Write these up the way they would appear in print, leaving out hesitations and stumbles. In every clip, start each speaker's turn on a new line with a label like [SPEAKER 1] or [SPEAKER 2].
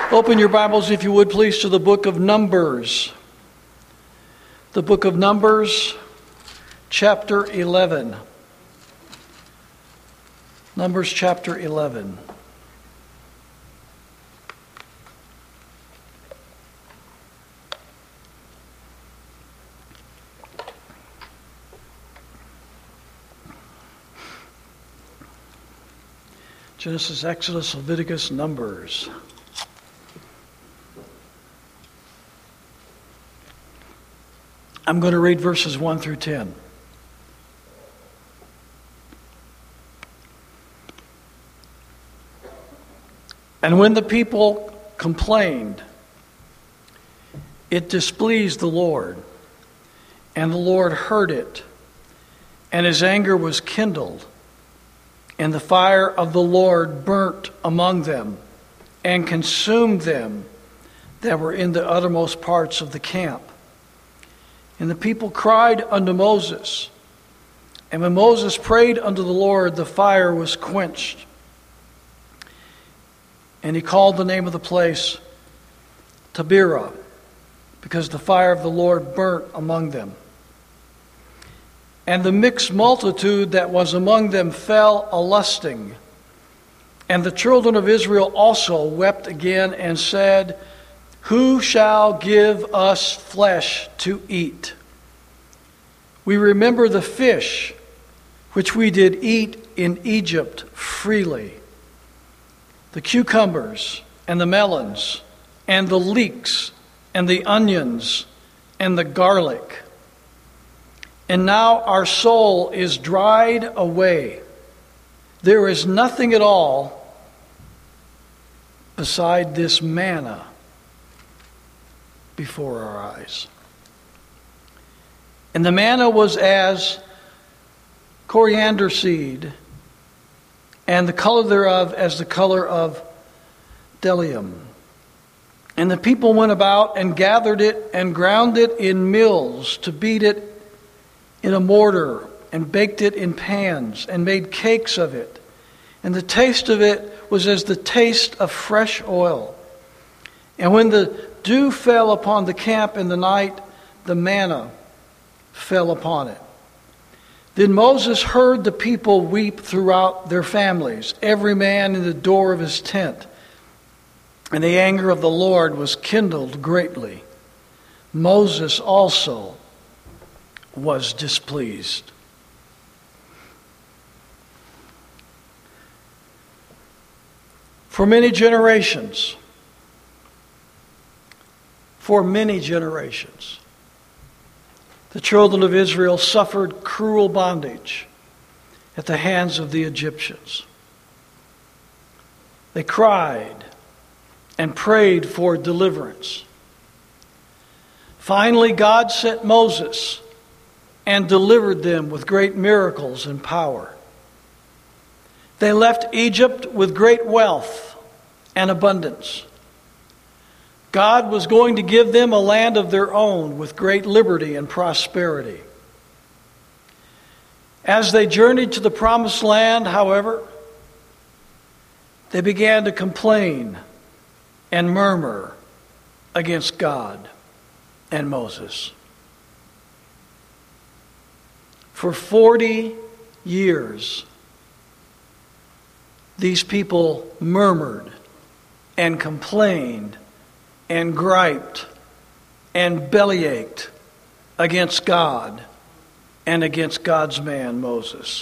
[SPEAKER 1] Open your Bibles, if you would, please, to the book of Numbers. The book of Numbers, chapter 11. Numbers chapter 11. Genesis, Exodus, Leviticus, Numbers. I'm going to read verses 1 through 10. And when the people complained, it displeased the Lord, and the Lord heard it, and his anger was kindled, and the fire of the Lord burnt among them, and consumed them that were in the uttermost parts of the camp. And the people cried unto Moses. And when Moses prayed unto the Lord, the fire was quenched. And he called the name of the place Taberah, because the fire of the Lord burnt among them. And the mixed multitude that was among them fell a-lusting. And the children of Israel also wept again and said, Who shall give us flesh to eat? We remember the fish which we did eat in Egypt freely, the cucumbers and the melons and the leeks and the onions and the garlic. And now our soul is dried away. There is nothing at all beside this manna before our eyes. And the manna was as coriander seed, and the color thereof as the color of bdellium. And the people went about and gathered it and ground it in mills to beat it in a mortar, and baked it in pans, and made cakes of it. And the taste of it was as the taste of fresh oil. And when the dew fell upon the camp in the night, the manna fell upon it. Then Moses heard the people weep throughout their families, every man in the door of his tent. And the anger of the Lord was kindled greatly. Moses also was displeased. For many generations, the children of Israel suffered cruel bondage at the hands of the Egyptians. They cried and prayed for deliverance. Finally, God sent Moses and delivered them with great miracles and power. They left Egypt with great wealth and abundance. God was going to give them a land of their own with great liberty and prosperity. As they journeyed to the promised land, however, they began to complain and murmur against God and Moses. For 40 years, these people murmured and complained and griped and bellyached against God and against God's man, Moses.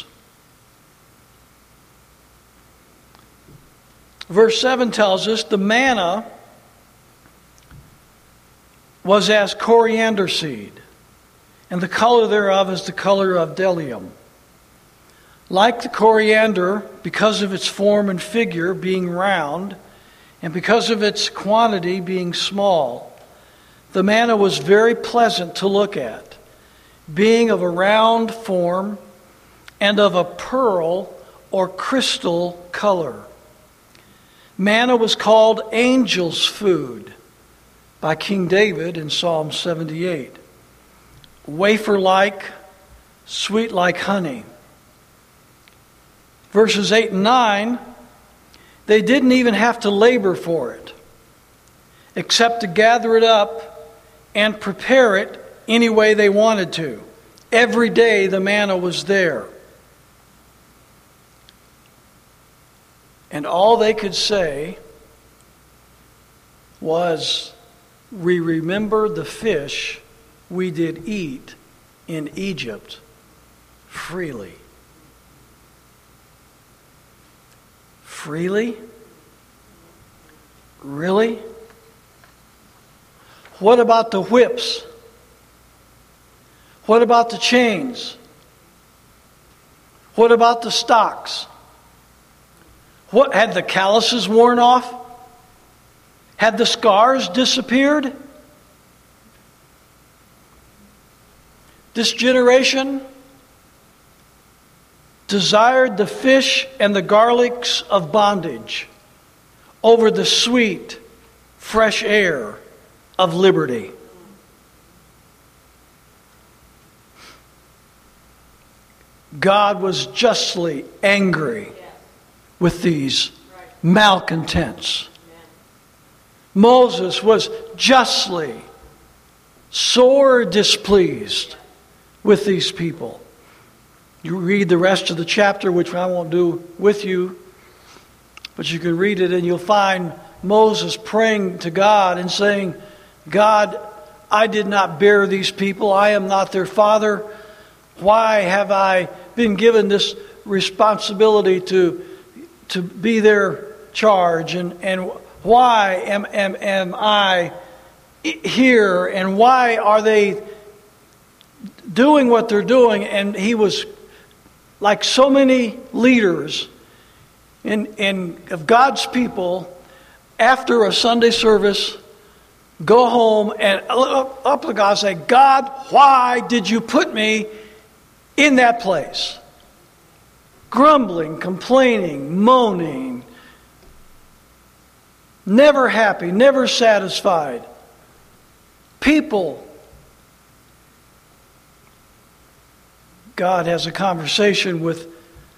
[SPEAKER 1] Verse 7 tells us the manna was as coriander seed, and the color thereof is the color of bdellium. Like the coriander, because of its form and figure being round, and because of its quantity being small, the manna was very pleasant to look at, being of a round form and of a pearl or crystal color. Manna was called angel's food by King David in Psalm 78. Wafer-like, sweet like honey. Verses 8 and 9, they didn't even have to labor for it. except to gather it up and prepare it any way they wanted to. Every day the manna was there. And all they could say was, "We remember the fish we did eat in Egypt freely." Freely? Really? What about the whips? What about the chains? What about the stocks? What, had the calluses worn off? Had the scars disappeared? This generation desired the fish and the garlics of bondage over the sweet, fresh air of liberty. God was justly angry with these malcontents. Moses was justly sore displeased with these people. You read the rest of the chapter, which I won't do with you, but you can read it and you'll find Moses praying to God and saying, "God, I did not bear these people. I am not their father. Why have I been given this responsibility to be their charge? And why am I here? And why are they doing what they're doing?" And he was, like so many leaders of God's people, after a Sunday service, go home and up to God and say, "God, why did you put me in that place?" Grumbling, complaining, moaning, never happy, never satisfied. People. God has a conversation with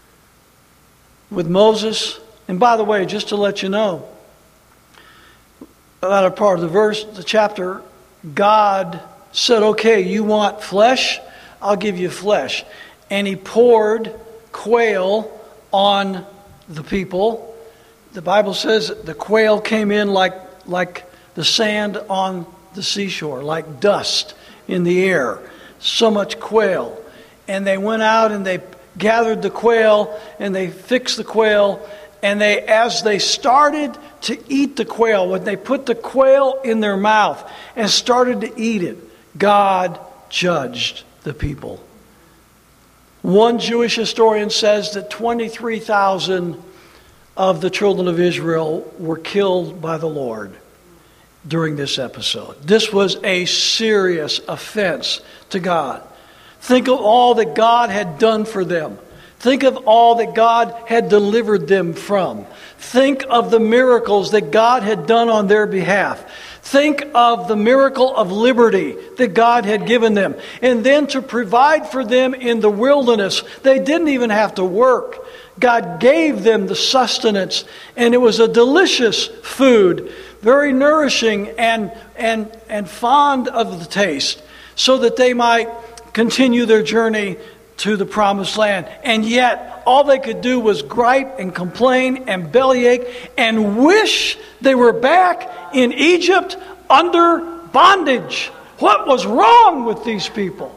[SPEAKER 1] Moses. And by the way, just to let you know, about a part of the verse, the chapter, God said, "Okay, you want flesh? I'll give you flesh." And he poured quail on the people. The Bible says the quail came in like the sand on the seashore, like dust in the air. So much quail. And they went out and they gathered the quail and they fixed the quail. And as they started to eat the quail, when they put the quail in their mouth and started to eat it, God judged the people. One Jewish historian says that 23,000 of the children of Israel were killed by the Lord during this episode. This was a serious offense to God. Think of all that God had done for them. Think of all that God had delivered them from. Think of the miracles that God had done on their behalf. Think of the miracle of liberty that God had given them. And then to provide for them in the wilderness. They didn't even have to work. God gave them the sustenance. And it was a delicious food, very nourishing and fond of the taste, so that they might continue their journey to the promised land. And yet, all they could do was gripe and complain and bellyache and wish they were back in Egypt under bondage. What was wrong with these people?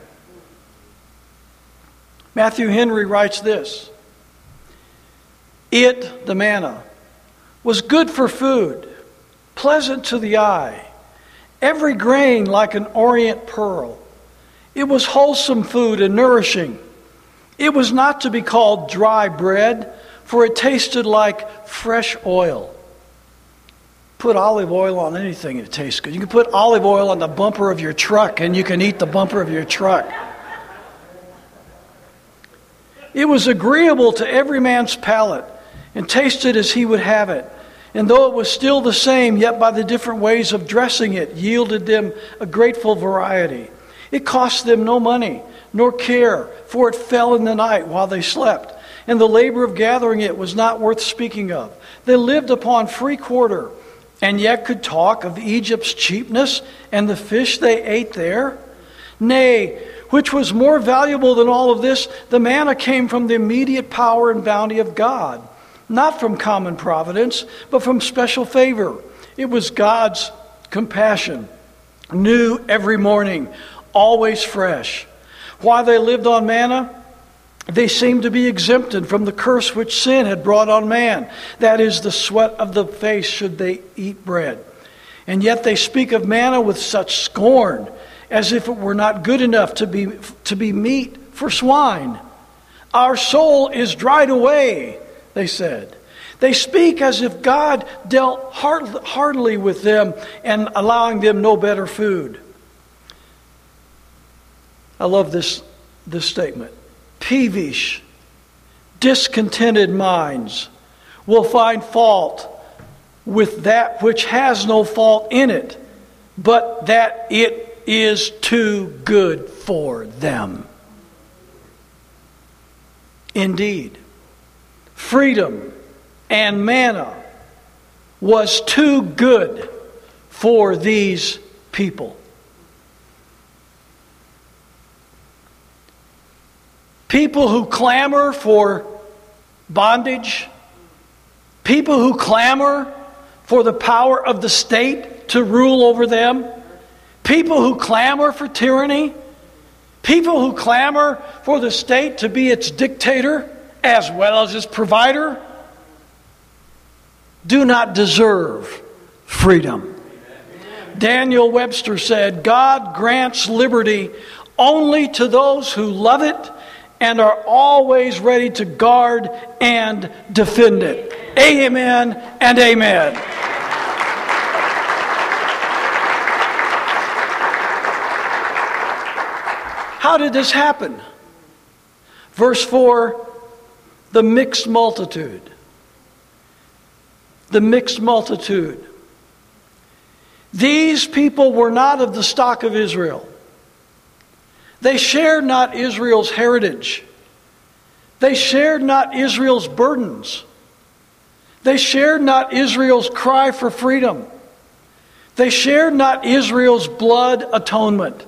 [SPEAKER 1] Matthew Henry writes this: "It," the manna, "was good for food, pleasant to the eye, every grain like an orient pearl. It was wholesome food and nourishing. It was not to be called dry bread, for it tasted like fresh oil." Put olive oil on anything, it tastes good. You can put olive oil on the bumper of your truck and you can eat the bumper of your truck. "It was agreeable to every man's palate and tasted as he would have it. And though it was still the same, yet by the different ways of dressing it yielded them a grateful variety. It cost them no money, nor care, for it fell in the night while they slept, and the labor of gathering it was not worth speaking of. They lived upon free quarter and yet could talk of Egypt's cheapness and the fish they ate there? Nay, which was more valuable than all of this, the manna came from the immediate power and bounty of God, not from common providence, but from special favor. It was God's compassion, new every morning, always fresh. While they lived on manna, they seemed to be exempted from the curse which sin had brought on man. That is, the sweat of the face should they eat bread. And yet they speak of manna with such scorn, as if it were not good enough to be meat for swine. Our soul is dried away, they said. They speak as if God dealt heartily with them and allowing them no better food. I love this statement. Peevish, discontented minds will find fault with that which has no fault in it, but that it is too good for them. Indeed, freedom and manna was too good for these people. People who clamor for bondage, people who clamor for the power of the state to rule over them, people who clamor for tyranny, people who clamor for the state to be its dictator as well as its provider, do not deserve freedom. Daniel Webster said, God grants liberty only to those who love it and are always ready to guard and defend it. Amen and amen. How did this happen? Verse 4, the mixed multitude. The mixed multitude. These people were not of the stock of Israel. They shared not Israel's heritage. They shared not Israel's burdens. They shared not Israel's cry for freedom. They shared not Israel's blood atonement.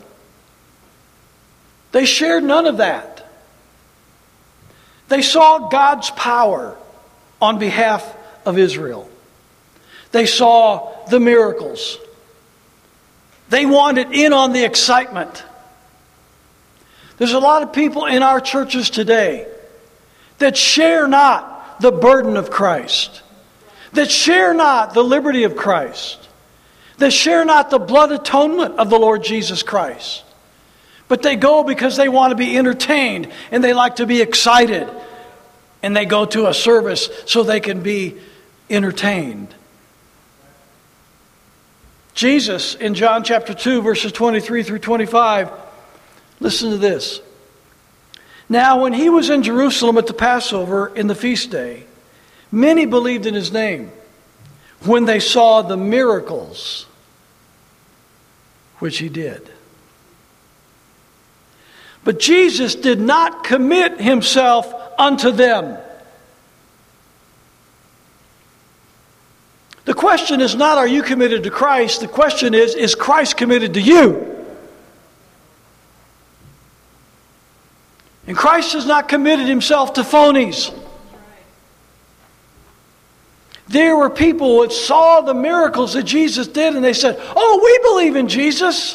[SPEAKER 1] They shared none of that. They saw God's power on behalf of Israel. They saw the miracles. They wanted in on the excitement. There's a lot of people in our churches today that share not the burden of Christ, that share not the liberty of Christ, that share not the blood atonement of the Lord Jesus Christ. But they go because they want to be entertained and they like to be excited. And they go to a service so they can be entertained. Jesus, in John chapter 2, verses 23 through 25, listen to this. Now, when he was in Jerusalem at the Passover in the feast day, many believed in his name when they saw the miracles which he did. But Jesus did not commit himself unto them. The question is not, are you committed to Christ? The question is Christ committed to you? And Christ has not committed himself to phonies. There were people that saw the miracles that Jesus did and they said, oh, we believe in Jesus.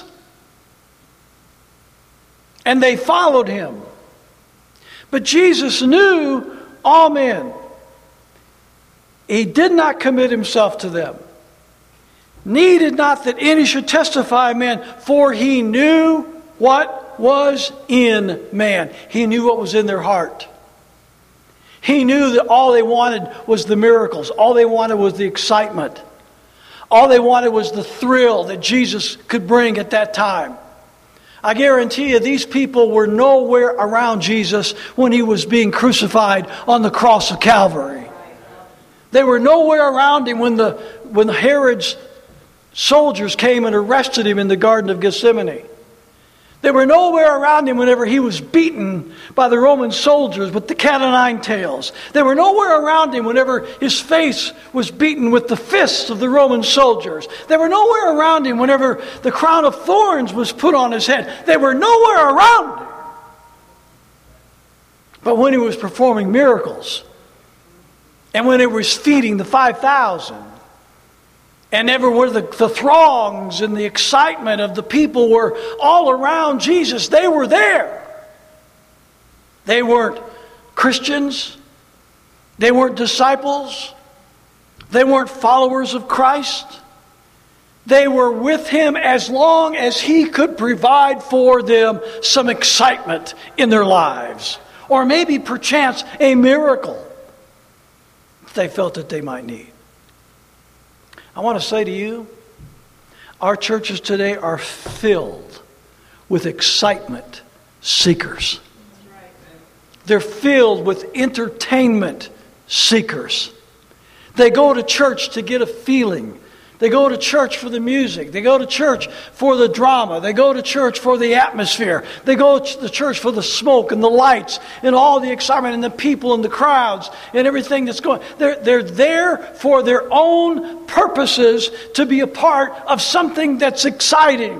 [SPEAKER 1] And they followed him. But Jesus knew all men. He did not commit himself to them. Needed not that any should testify men, for he knew what was in man. He knew what was in their heart. He knew that all they wanted was the miracles. All they wanted was the excitement. All they wanted was the thrill that Jesus could bring at that time. I guarantee you, these people were nowhere around Jesus when he was being crucified on the cross of Calvary. They were nowhere around him when Herod's soldiers came and arrested him in the Garden of Gethsemane. They were nowhere around him whenever he was beaten by the Roman soldiers with the cat o' nine tails. They were nowhere around him whenever his face was beaten with the fists of the Roman soldiers. They were nowhere around him whenever the crown of thorns was put on his head. They were nowhere around him. But when he was performing miracles, and when he was feeding the 5,000, and everywhere the throngs and the excitement of the people were all around Jesus, they were there. They weren't Christians. They weren't disciples. They weren't followers of Christ. They were with him as long as he could provide for them some excitement in their lives. Or maybe perchance a miracle they felt that they might need. I want to say to you, our churches today are filled with excitement seekers. They're filled with entertainment seekers. They go to church to get a feeling. They go to church for the music. They go to church for the drama. They go to church for the atmosphere. They go to the church for the smoke and the lights and all the excitement and the people and the crowds and everything that's going. They're there for their own purposes to be a part of something that's exciting.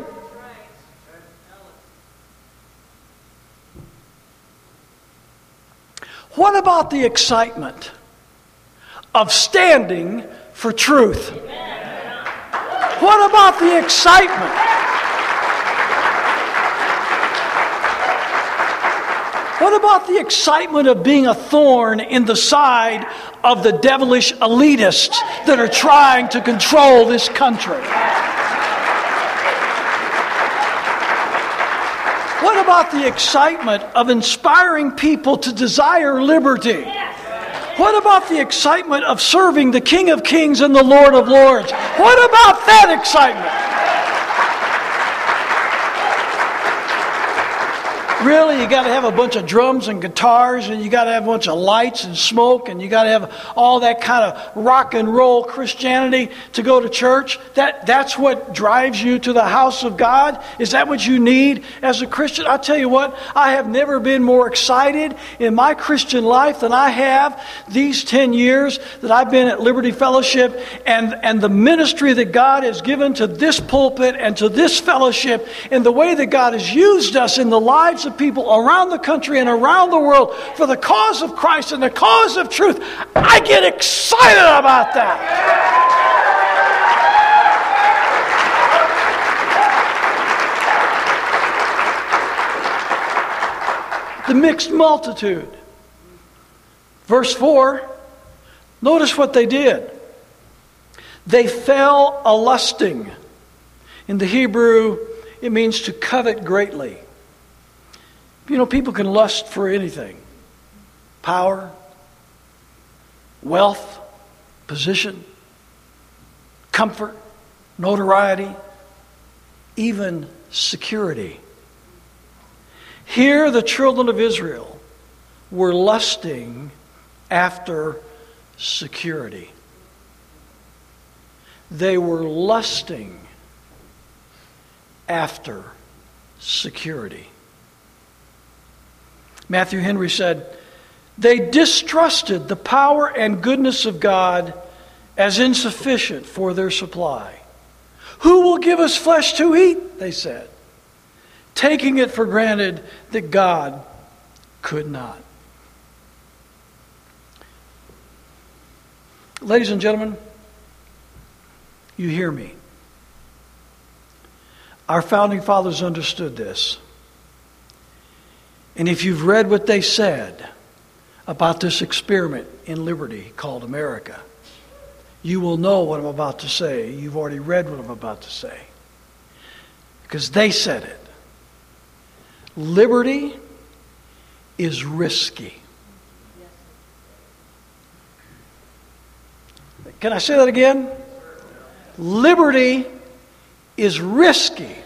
[SPEAKER 1] What about the excitement of standing for truth? What about the excitement? What about the excitement of being a thorn in the side of the devilish elitists that are trying to control this country? What about the excitement of inspiring people to desire liberty? What about the excitement of serving the King of Kings and the Lord of Lords? What about that excitement? Really, you got to have a bunch of drums and guitars, and you got to have a bunch of lights and smoke, and you got to have all that kind of rock and roll Christianity to go to church? That's what drives you to the house of God? Is that what you need as a Christian? I'll tell you what, I have never been more excited in my Christian life than I have these 10 years that I've been at Liberty Fellowship, and the ministry that God has given to this pulpit and to this fellowship, and the way that God has used us in the lives of people around the country and around the world for the cause of Christ and the cause of truth. I get excited about that. The mixed multitude. Verse 4, notice what they did. They fell a-lusting. In the Hebrew, it means to covet greatly. You know, people can lust for anything. Power, wealth, position, comfort, notoriety, even security. Here the children of Israel were lusting after security. They were lusting after security. Matthew Henry said, they distrusted the power and goodness of God as insufficient for their supply. Who will give us flesh to eat? They said, taking it for granted that God could not. Ladies and gentlemen, you hear me. Our founding fathers understood this. And if you've read what they said about this experiment in liberty called America, you will know what I'm about to say. You've already read what I'm about to say. Because they said it. Liberty is risky. Can I say that again? Liberty is risky.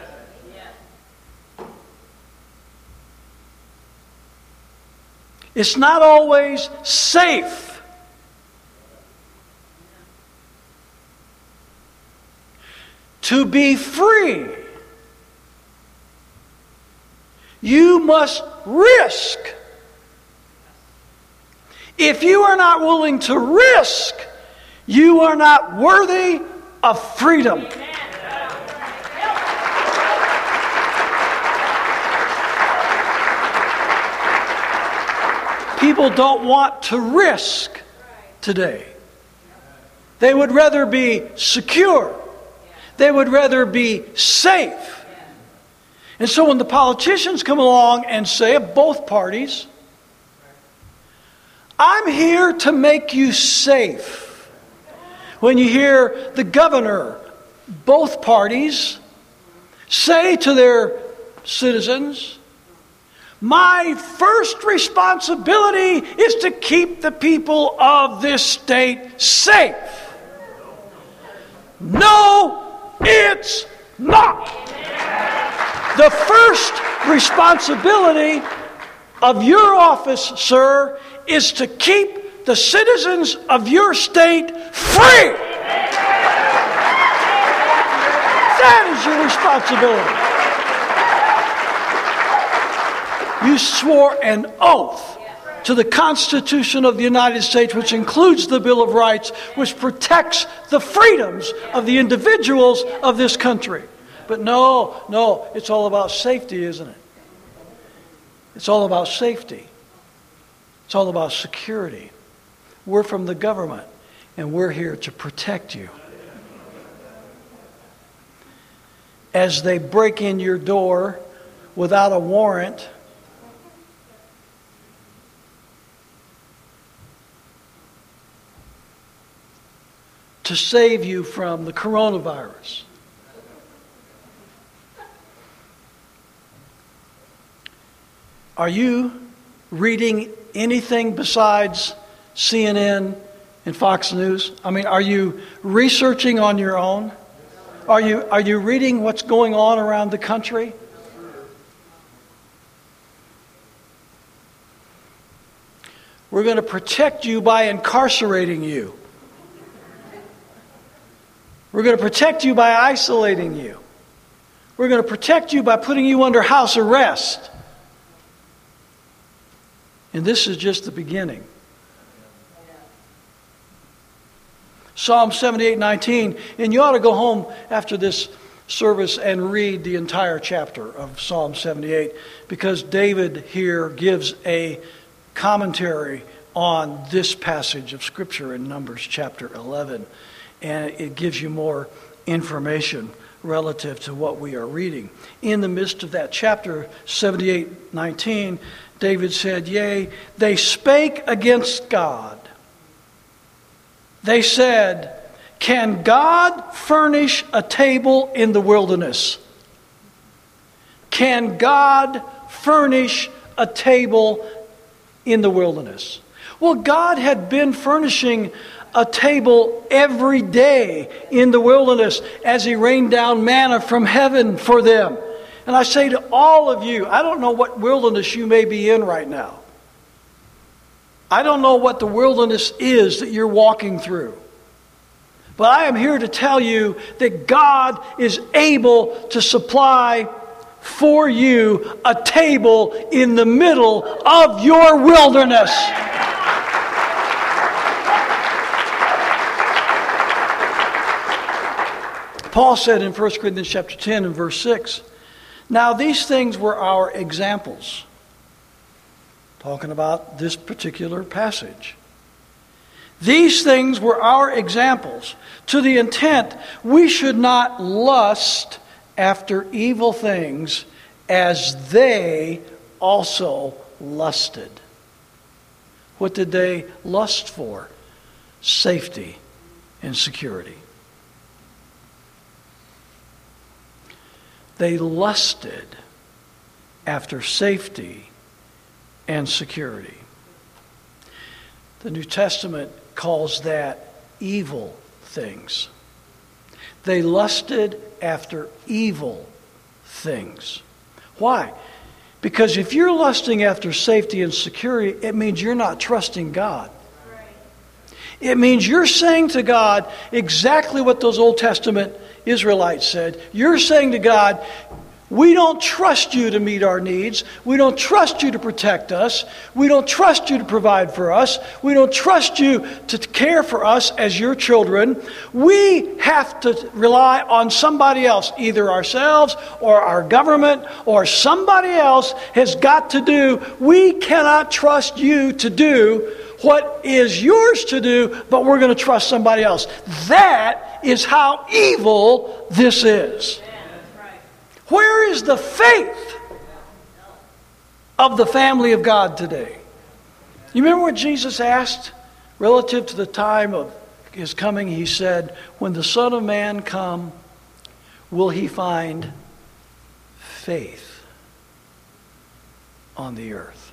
[SPEAKER 1] It's not always safe. To be free You must risk. If you are not willing to risk, you are not worthy of freedom. People don't want to risk today. They would rather be secure. They would rather be safe. And so when the politicians come along and say of both parties, I'm here to make you safe. When you hear the governor, both parties, say to their citizens, my first responsibility is to keep the people of this state safe. No, it's not. The first responsibility of your office, sir, is to keep the citizens of your state free. That is your responsibility. You swore an oath to the Constitution of the United States, which includes the Bill of Rights, which protects the freedoms of the individuals of this country. But no, it's all about safety, isn't it? It's all about safety. It's all about security. We're from the government, and we're here to protect you. As they break in your door without a warrant, to save you from the coronavirus. Are you reading anything besides CNN and Fox News? I mean, are you researching on your own? Are you reading what's going on around the country? We're going to protect you by incarcerating you. We're going to protect you by isolating you. We're going to protect you by putting you under house arrest. And this is just the beginning. Psalm 78:19, and you ought to go home after this service and read the entire chapter of Psalm 78, because David here gives a commentary on this passage of Scripture in Numbers chapter 11. And it gives you more information relative to what we are reading. In the midst of that chapter 78:19, David said, yea, they spake against God. They said, can God furnish a table in the wilderness? Can God furnish a table in the wilderness? Well, God had been furnishing a table every day in the wilderness as He rained down manna from heaven for them. And I say to all of you, I don't know what wilderness you may be in right now. I don't know what the wilderness is that you're walking through. But I am here to tell you that God is able to supply for you a table in the middle of your wilderness. Paul said in 1 Corinthians chapter 10 and verse 6, now these things were our examples. Talking about this particular passage. These things were our examples, to the intent we should not lust after evil things as they also lusted. What did they lust for? Safety and security. They lusted after safety and security. The New Testament calls that evil things. They lusted after evil things. Why? Because if you're lusting after safety and security, it means you're not trusting God. It means you're saying to God exactly what those Old Testament Israelites said. You're saying to God, We don't trust you to meet our needs. We don't trust you to protect us. We don't trust you to provide for us. We don't trust you to care for us as your children. We have to rely on somebody else, either ourselves or our government or somebody else has got to do. We cannot trust you to do what is yours to do, but we're going to trust somebody else. That is how evil this is. Where is the faith of the family of God today? You remember what Jesus asked relative to the time of his coming? He said, when the Son of Man come, will he find faith on the earth?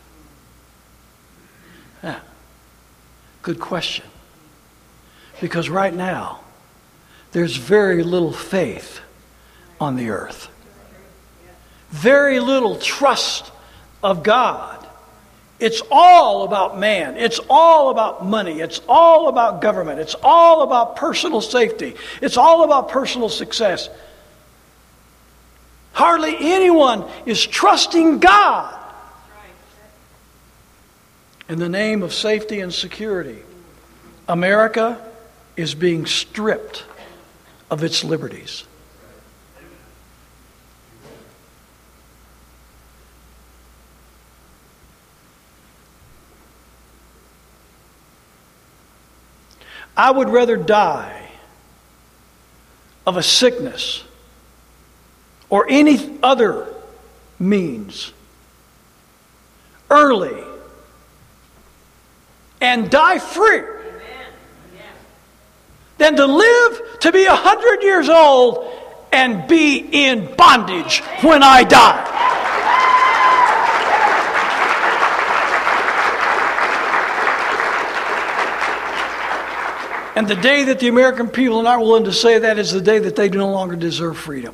[SPEAKER 1] Yeah. Good question. Because right now, there's very little faith on the earth. Very little trust of God. It's all about man. It's all about money. It's all about government. It's all about personal safety. It's all about personal success. Hardly anyone is trusting God in the name of safety and security. America is being stripped of its liberties. I would rather die of a sickness or any other means early and die free than to live to be 100 years old and be in bondage when I die. And the day that the American people are not willing to say that is the day that they no longer deserve freedom.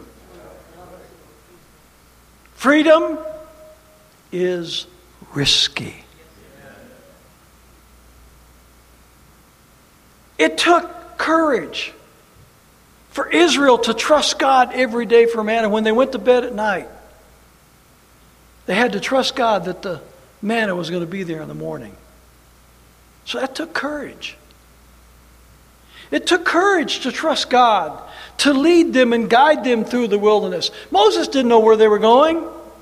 [SPEAKER 1] Freedom is risky. It took courage for Israel to trust God every day for manna. When they went to bed at night, they had to trust God that the manna was going to be there in the morning. So that took courage. It took courage to trust God, to lead them and guide them through the wilderness. Moses didn't know where they were going.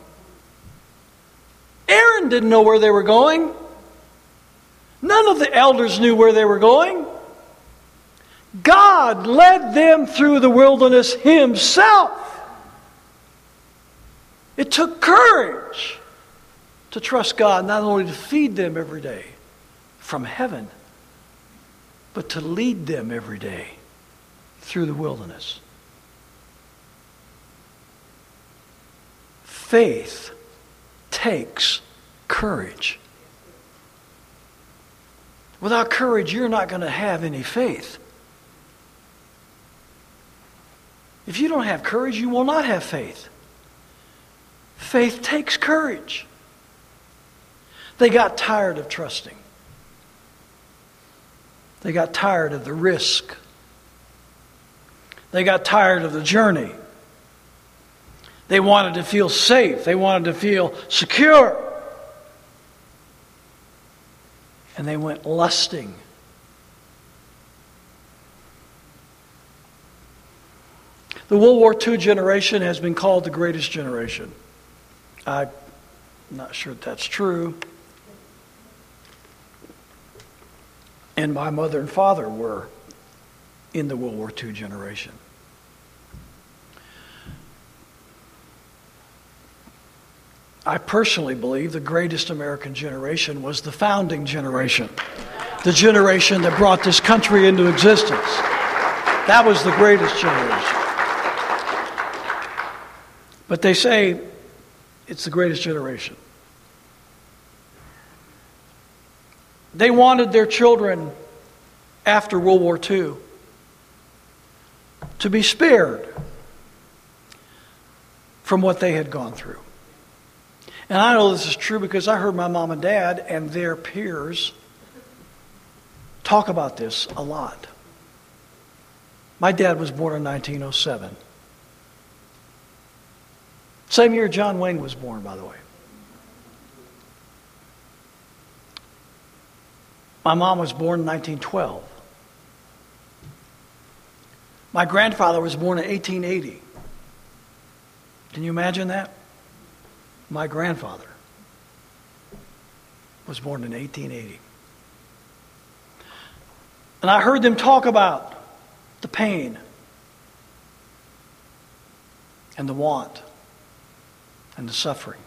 [SPEAKER 1] Aaron didn't know where they were going. None of the elders knew where they were going. God led them through the wilderness himself. It took courage to trust God, not only to feed them every day from heaven, but to lead them every day through the wilderness. Faith takes courage. Without courage, you're not going to have any faith. If you don't have courage, you will not have faith. Faith takes courage. They got tired of trusting. They got tired of the risk. They got tired of the journey. They wanted to feel safe. They wanted to feel secure. And they went lusting. The World War II generation has been called the greatest generation. I'm not sure if that's true. And my mother and father were in the World War II generation. I personally believe the greatest American generation was the founding generation. The generation that brought this country into existence. That was the greatest generation. But they say it's the greatest generation. They wanted their children after World War II to be spared from what they had gone through. And I know this is true because I heard my mom and dad and their peers talk about this a lot. My dad was born in 1907. Same year John Wayne was born, by the way. My mom was born in 1912. My grandfather was born in 1880. Can you imagine that? My grandfather was born in 1880. And I heard them talk about the pain and the want and the suffering.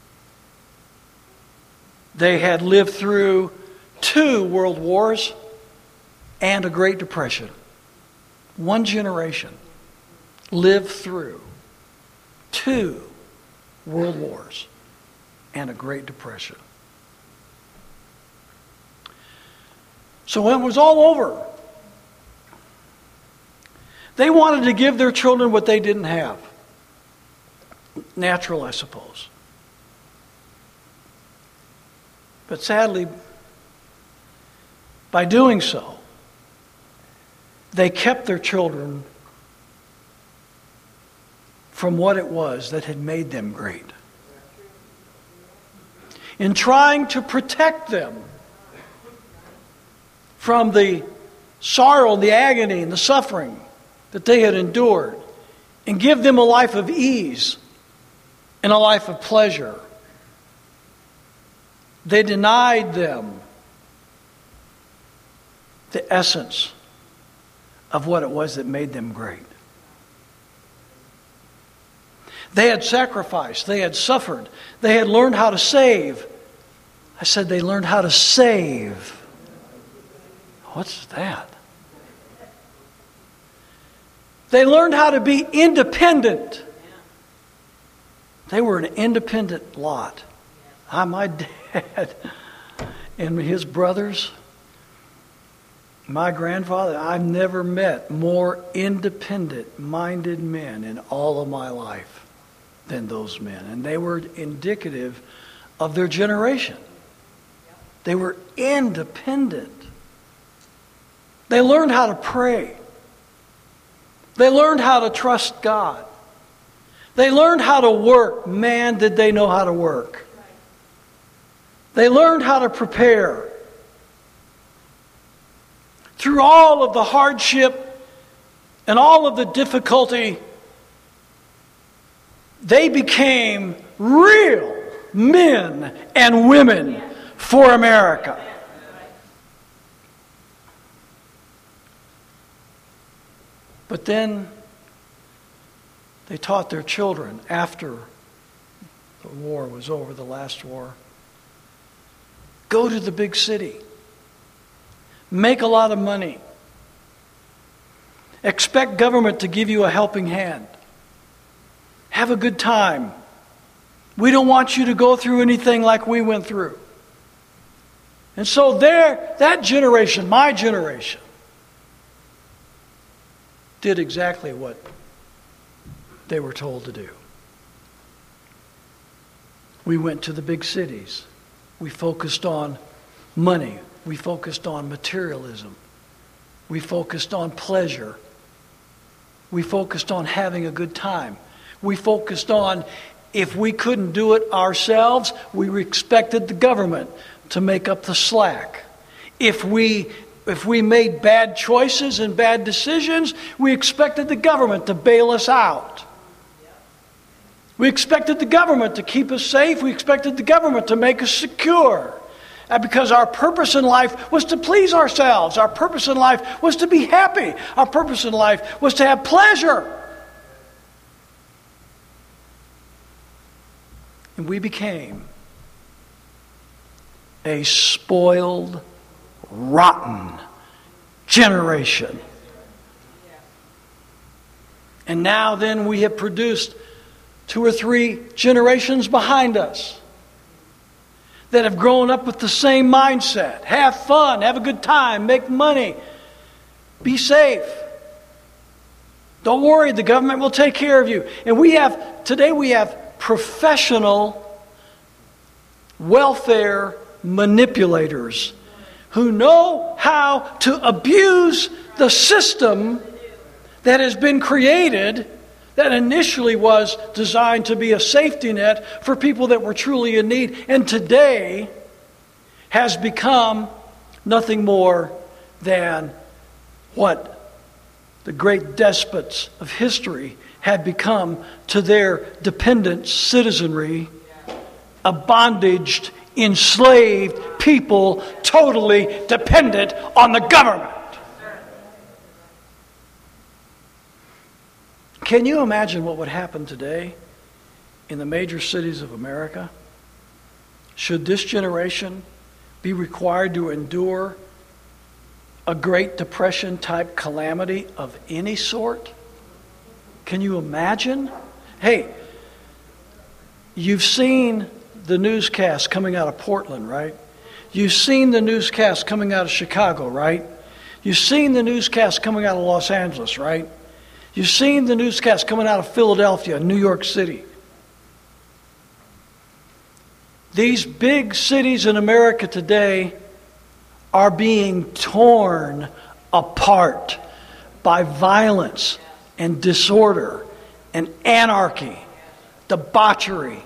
[SPEAKER 1] They had lived through 2 world wars and a Great Depression. One generation lived through 2 world wars and a Great Depression. So when it was all over, they wanted to give their children what they didn't have. Natural, I suppose. But sadly, by doing so, they kept their children from what it was that had made them great. In trying to protect them from the sorrow, the agony, and the suffering that they had endured, and give them a life of ease and a life of pleasure, they denied them the essence of what it was that made them great. They had sacrificed. They had suffered. They had learned how to save. I said they learned how to save. What's that? They learned how to be independent. They were an independent lot. My dad and his brothers, my grandfather, I've never met more independent-minded men in all of my life than those men. And they were indicative of their generation. They were independent. They learned how to pray. They learned how to trust God. They learned how to work. Man, did they know how to work. They learned how to prepare. Through all of the hardship and all of the difficulty, they became real men and women for America. But then they taught their children after the war was over, the last war, go to the big city. Make a lot of money. Expect government to give you a helping hand. Have a good time. We don't want you to go through anything like we went through. And so that generation, my generation, did exactly what they were told to do. We went to the big cities. We focused on money. We focused on materialism. We focused on pleasure. We focused on having a good time. We focused on, if we couldn't do it ourselves, we expected the government to make up the slack. If we made bad choices and bad decisions, we expected the government to bail us out. We expected the government to keep us safe. We expected the government to make us secure. And because our purpose in life was to please ourselves. Our purpose in life was to be happy. Our purpose in life was to have pleasure. And we became a spoiled, rotten generation. And now then we have produced 2 or 3 generations behind us that have grown up with the same mindset. Have fun, have a good time, make money, be safe. Don't worry, the government will take care of you. And today we have professional welfare manipulators who know how to abuse the system that has been created that initially was designed to be a safety net for people that were truly in need, and today has become nothing more than what the great despots of history had become to their dependent citizenry, a bondaged, enslaved people totally dependent on the government. Can you imagine what would happen today in the major cities of America? Should this generation be required to endure a Great Depression type calamity of any sort? Can you imagine? Hey, you've seen the newscast coming out of Portland, right? You've seen the newscast coming out of Chicago, right? You've seen the newscast coming out of Los Angeles, right? You've seen the newscast coming out of Philadelphia, New York City. These big cities in America today are being torn apart by violence and disorder and anarchy, debauchery,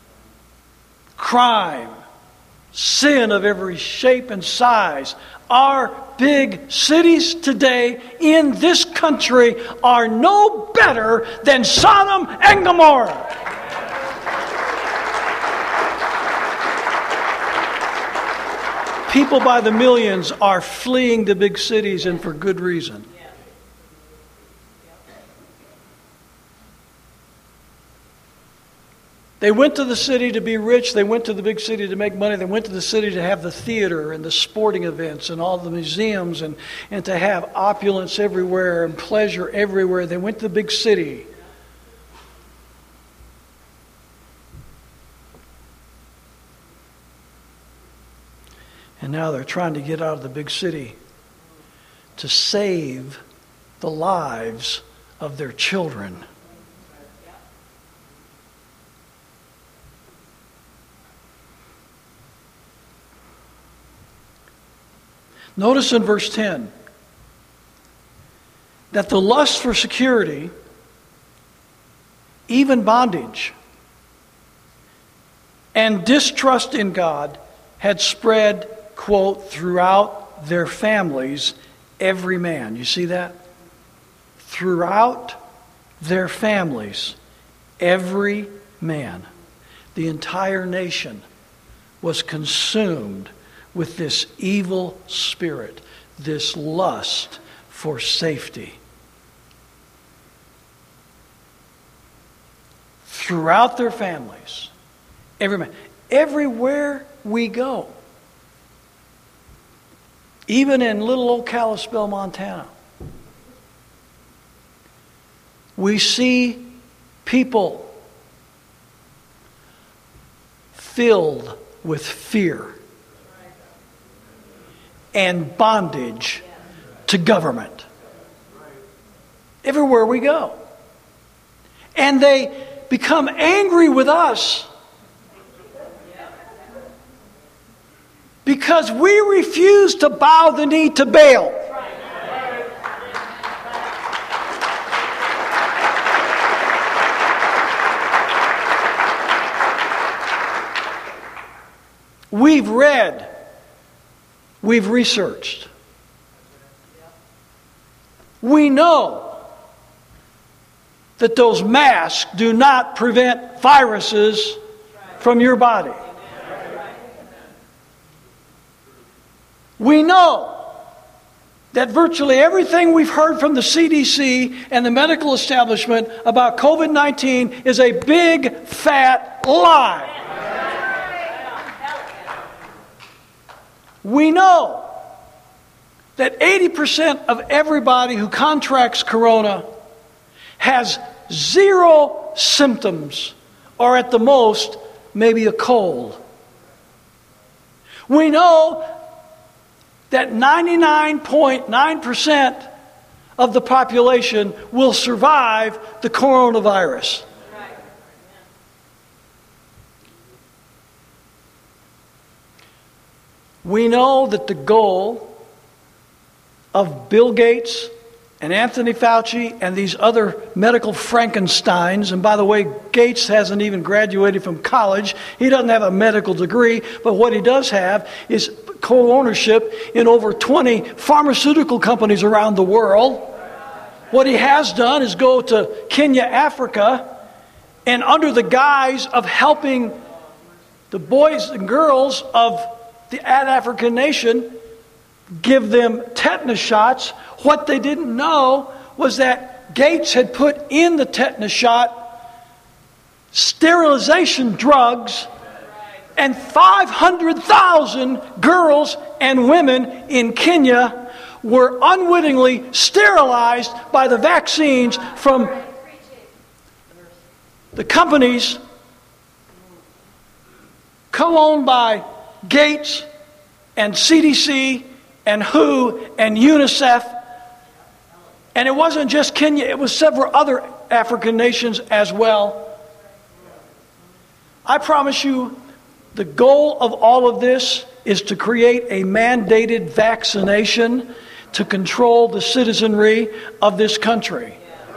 [SPEAKER 1] crime, sin of every shape and size. Our big cities today in this country are no better than Sodom and Gomorrah. People by the millions are fleeing the big cities, and for good reason. They went to the city to be rich. They went to the big city to make money. They went to the city to have the theater and the sporting events and all the museums and to have opulence everywhere and pleasure everywhere. They went to the big city. And now they're trying to get out of the big city to save the lives of their children. Notice in verse 10 that the lust for security, even bondage, and distrust in God had spread, quote, throughout their families, every man. You see that? Throughout their families, every man. The entire nation was consumed with this evil spirit, this lust for safety. Throughout their families, every man, everywhere we go, even in little old Kalispell, Montana, we see people filled with fear and bondage to government. Everywhere we go. And they become angry with us because we refuse to bow the knee to Baal. We've read, we've researched. We know that those masks do not prevent viruses from your body. We know that virtually everything we've heard from the CDC and the medical establishment about COVID-19 is a big, fat lie. We know that 80% of everybody who contracts corona has zero symptoms, or at the most, maybe a cold. We know that 99.9% of the population will survive the coronavirus. We know that the goal of Bill Gates and Anthony Fauci and these other medical Frankensteins, and by the way, Gates hasn't even graduated from college. He doesn't have a medical degree, but what he does have is co-ownership in over 20 pharmaceutical companies around the world. What he has done is go to Kenya, Africa, and under the guise of helping the boys and girls of the African nation, give them tetanus shots. What they didn't know was that Gates had put in the tetanus shot sterilization drugs, and 500,000 girls and women in Kenya were unwittingly sterilized by the vaccines from the companies co-owned by Gates and CDC and WHO and UNICEF. And it wasn't just Kenya, it was several other African nations as well. I promise you, the goal of all of this is to create a mandated vaccination to control the citizenry of this country.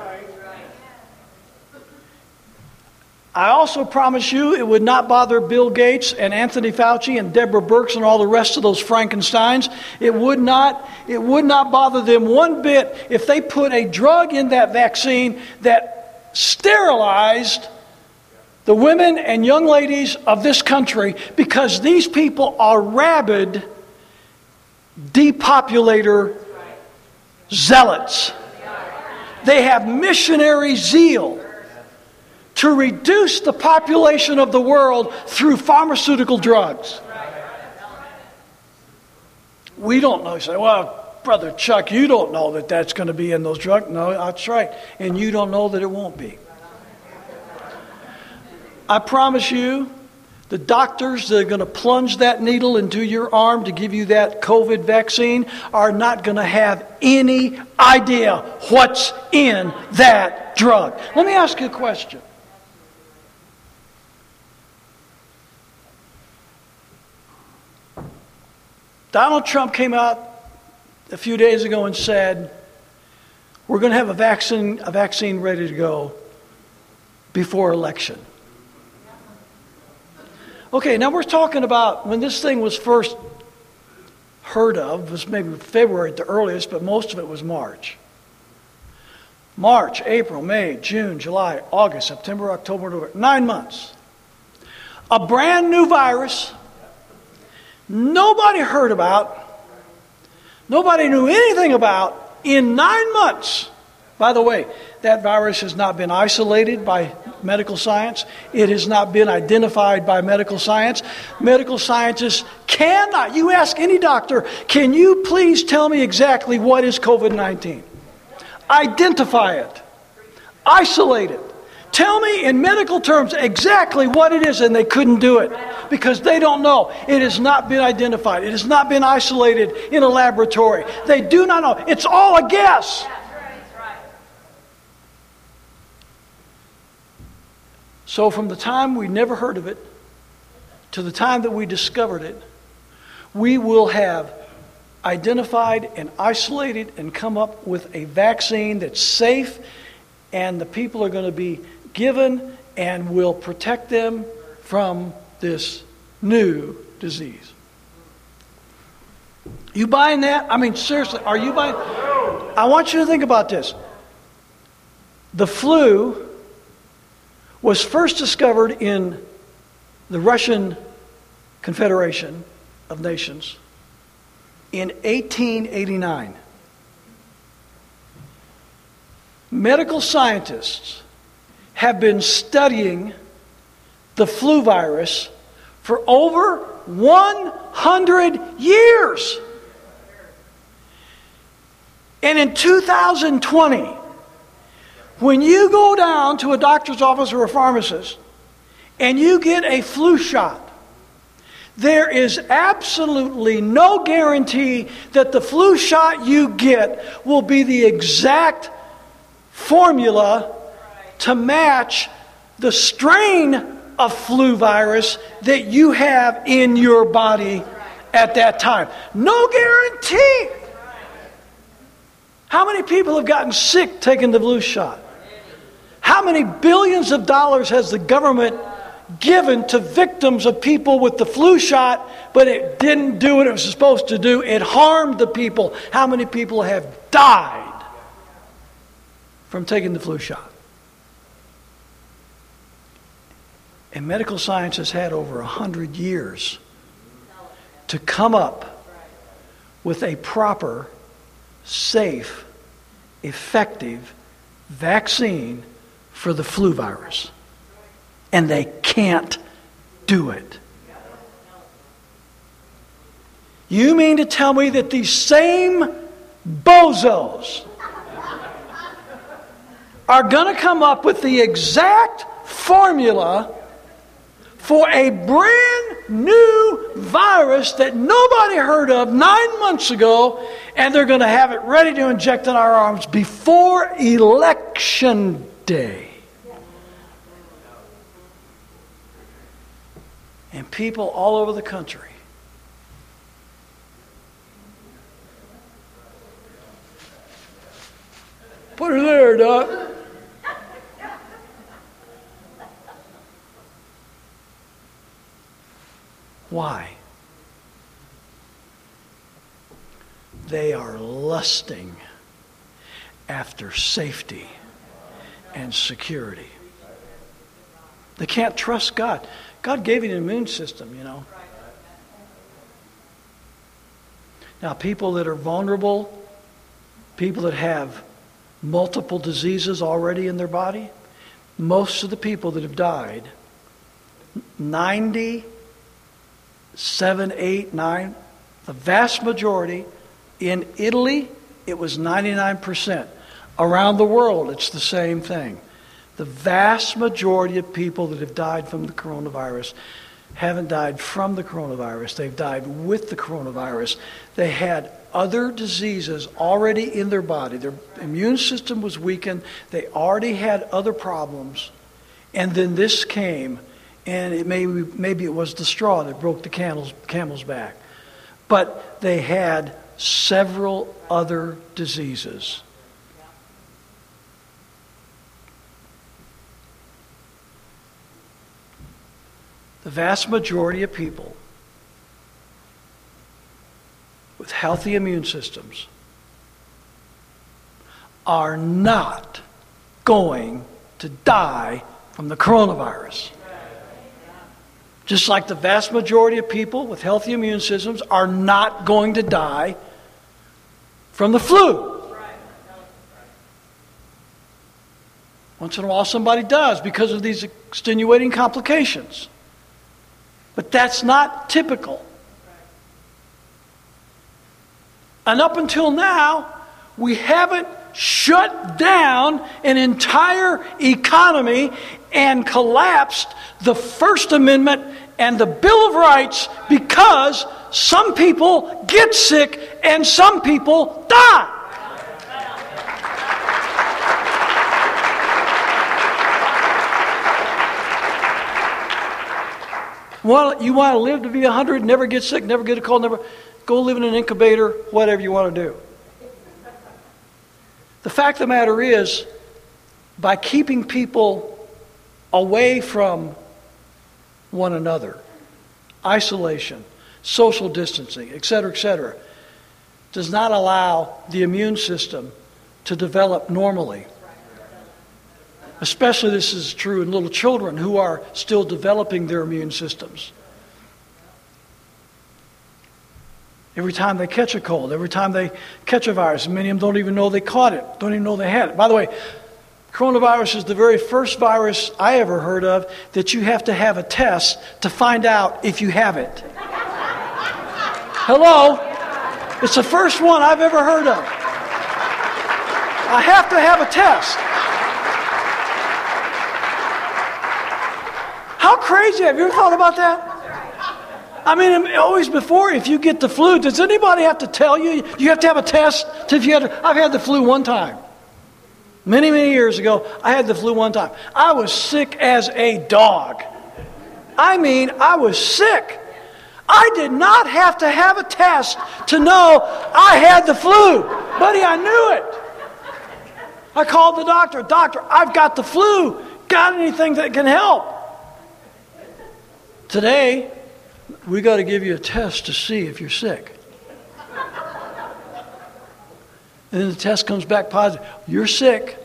[SPEAKER 1] I also promise you it would not bother Bill Gates and Anthony Fauci and Deborah Birx and all the rest of those Frankensteins. It would not bother them one bit if they put a drug in that vaccine that sterilized the women and young ladies of this country, because these people are rabid depopulator zealots. They have missionary zeal to reduce the population of the world through pharmaceutical drugs. We don't know. You say, well, Brother Chuck, you don't know that that's going to be in those drugs. No, that's right. And you don't know that it won't be. I promise you, the doctors that are going to plunge that needle into your arm to give you that COVID vaccine are not going to have any idea what's in that drug. Let me ask you a question. Donald Trump came out a few days ago and said, we're going to have a vaccine ready to go before election. Okay, now we're talking about when this thing was first heard of, was maybe February at the earliest, but most of it was March. March, April, May, June, July, August, September, October, November, 9 months. A brand new virus, nobody heard about, nobody knew anything about in 9 months. By the way, that virus has not been isolated by medical science. It has not been identified by medical science. Medical scientists cannot. You ask any doctor, can you please tell me exactly what is COVID-19? Identify it. Isolate it. Tell me in medical terms exactly what it is, and they couldn't do it because they don't know. It has not been identified. It has not been isolated in a laboratory. They do not know. It's all a guess. So from the time we never heard of it to the time that we discovered it, we will have identified and isolated and come up with a vaccine that's safe, and the people are going to be given and will protect them from this new disease. You buying that? I mean, seriously, are you buying? I want you to think about this. The flu was first discovered in the Russian Confederation of Nations in 1889. Medical scientists have been studying the flu virus for over 100 years. And in 2020, when you go down to a doctor's office or a pharmacist and you get a flu shot, there is absolutely no guarantee that the flu shot you get will be the exact formula to match the strain of flu virus that you have in your body at that time. No guarantee. How many people have gotten sick taking the flu shot? How many billions of dollars has the government given to victims of people with the flu shot, but it didn't do what it was supposed to do? It harmed the people. How many people have died from taking the flu shot? And medical science has had over 100 years to come up with a proper, safe, effective vaccine for the flu virus. And they can't do it. You mean to tell me that these same bozos are going to come up with the exact formula for a brand new virus that nobody heard of 9 months ago, and they're going to have it ready to inject in our arms before Election Day? And people all over the country put her there, Doc. Why? They are lusting after safety and security. They can't trust God. God gave you an immune system, you know. Now, people that are vulnerable, people that have multiple diseases already in their body, most of the people that have died, 97, 8, 9, the vast majority, in Italy, it was 99%. Around the world, it's the same thing. The vast majority of people that have died from the coronavirus haven't died from the coronavirus. They've died with the coronavirus. They had other diseases already in their body. Their immune system was weakened. They already had other problems. And then this came, and maybe it was the straw that broke the camel's back. But they had several other diseases. The vast majority of people with healthy immune systems are not going to die from the coronavirus. Just like the vast majority of people with healthy immune systems are not going to die from the flu. Once in a while somebody does because of these extenuating complications. But that's not typical. And up until now, we haven't shut down an entire economy and collapsed the First Amendment and the Bill of Rights because some people get sick and some people die. Well, you want to live to be 100, never get sick, never get a cold, never go live in an incubator, whatever you want to do. The fact of the matter is, by keeping people away from one another, isolation, social distancing, etc., does not allow the immune system to develop normally. Especially this is true in little children who are still developing their immune systems. Every time they catch a cold, every time they catch a virus, many of them don't even know they caught it, don't even know they had it. By the way, coronavirus is the very first virus I ever heard of that you have to have a test to find out if you have it. Hello? It's the first one I've ever heard of. I have to have a test. How crazy, have you ever thought about that? I mean, always before, if you get the flu, does anybody have to tell you? You have to have a test? I've had the flu one time. Many, many years ago, I had the flu one time. I was sick as a dog. I mean, I was sick. I did not have to have a test to know I had the flu. Buddy, I knew it. I called the doctor. Doctor, I've got the flu. Got anything that can help? Today, we got to give you a test to see if you're sick. And then the test comes back positive. You're sick.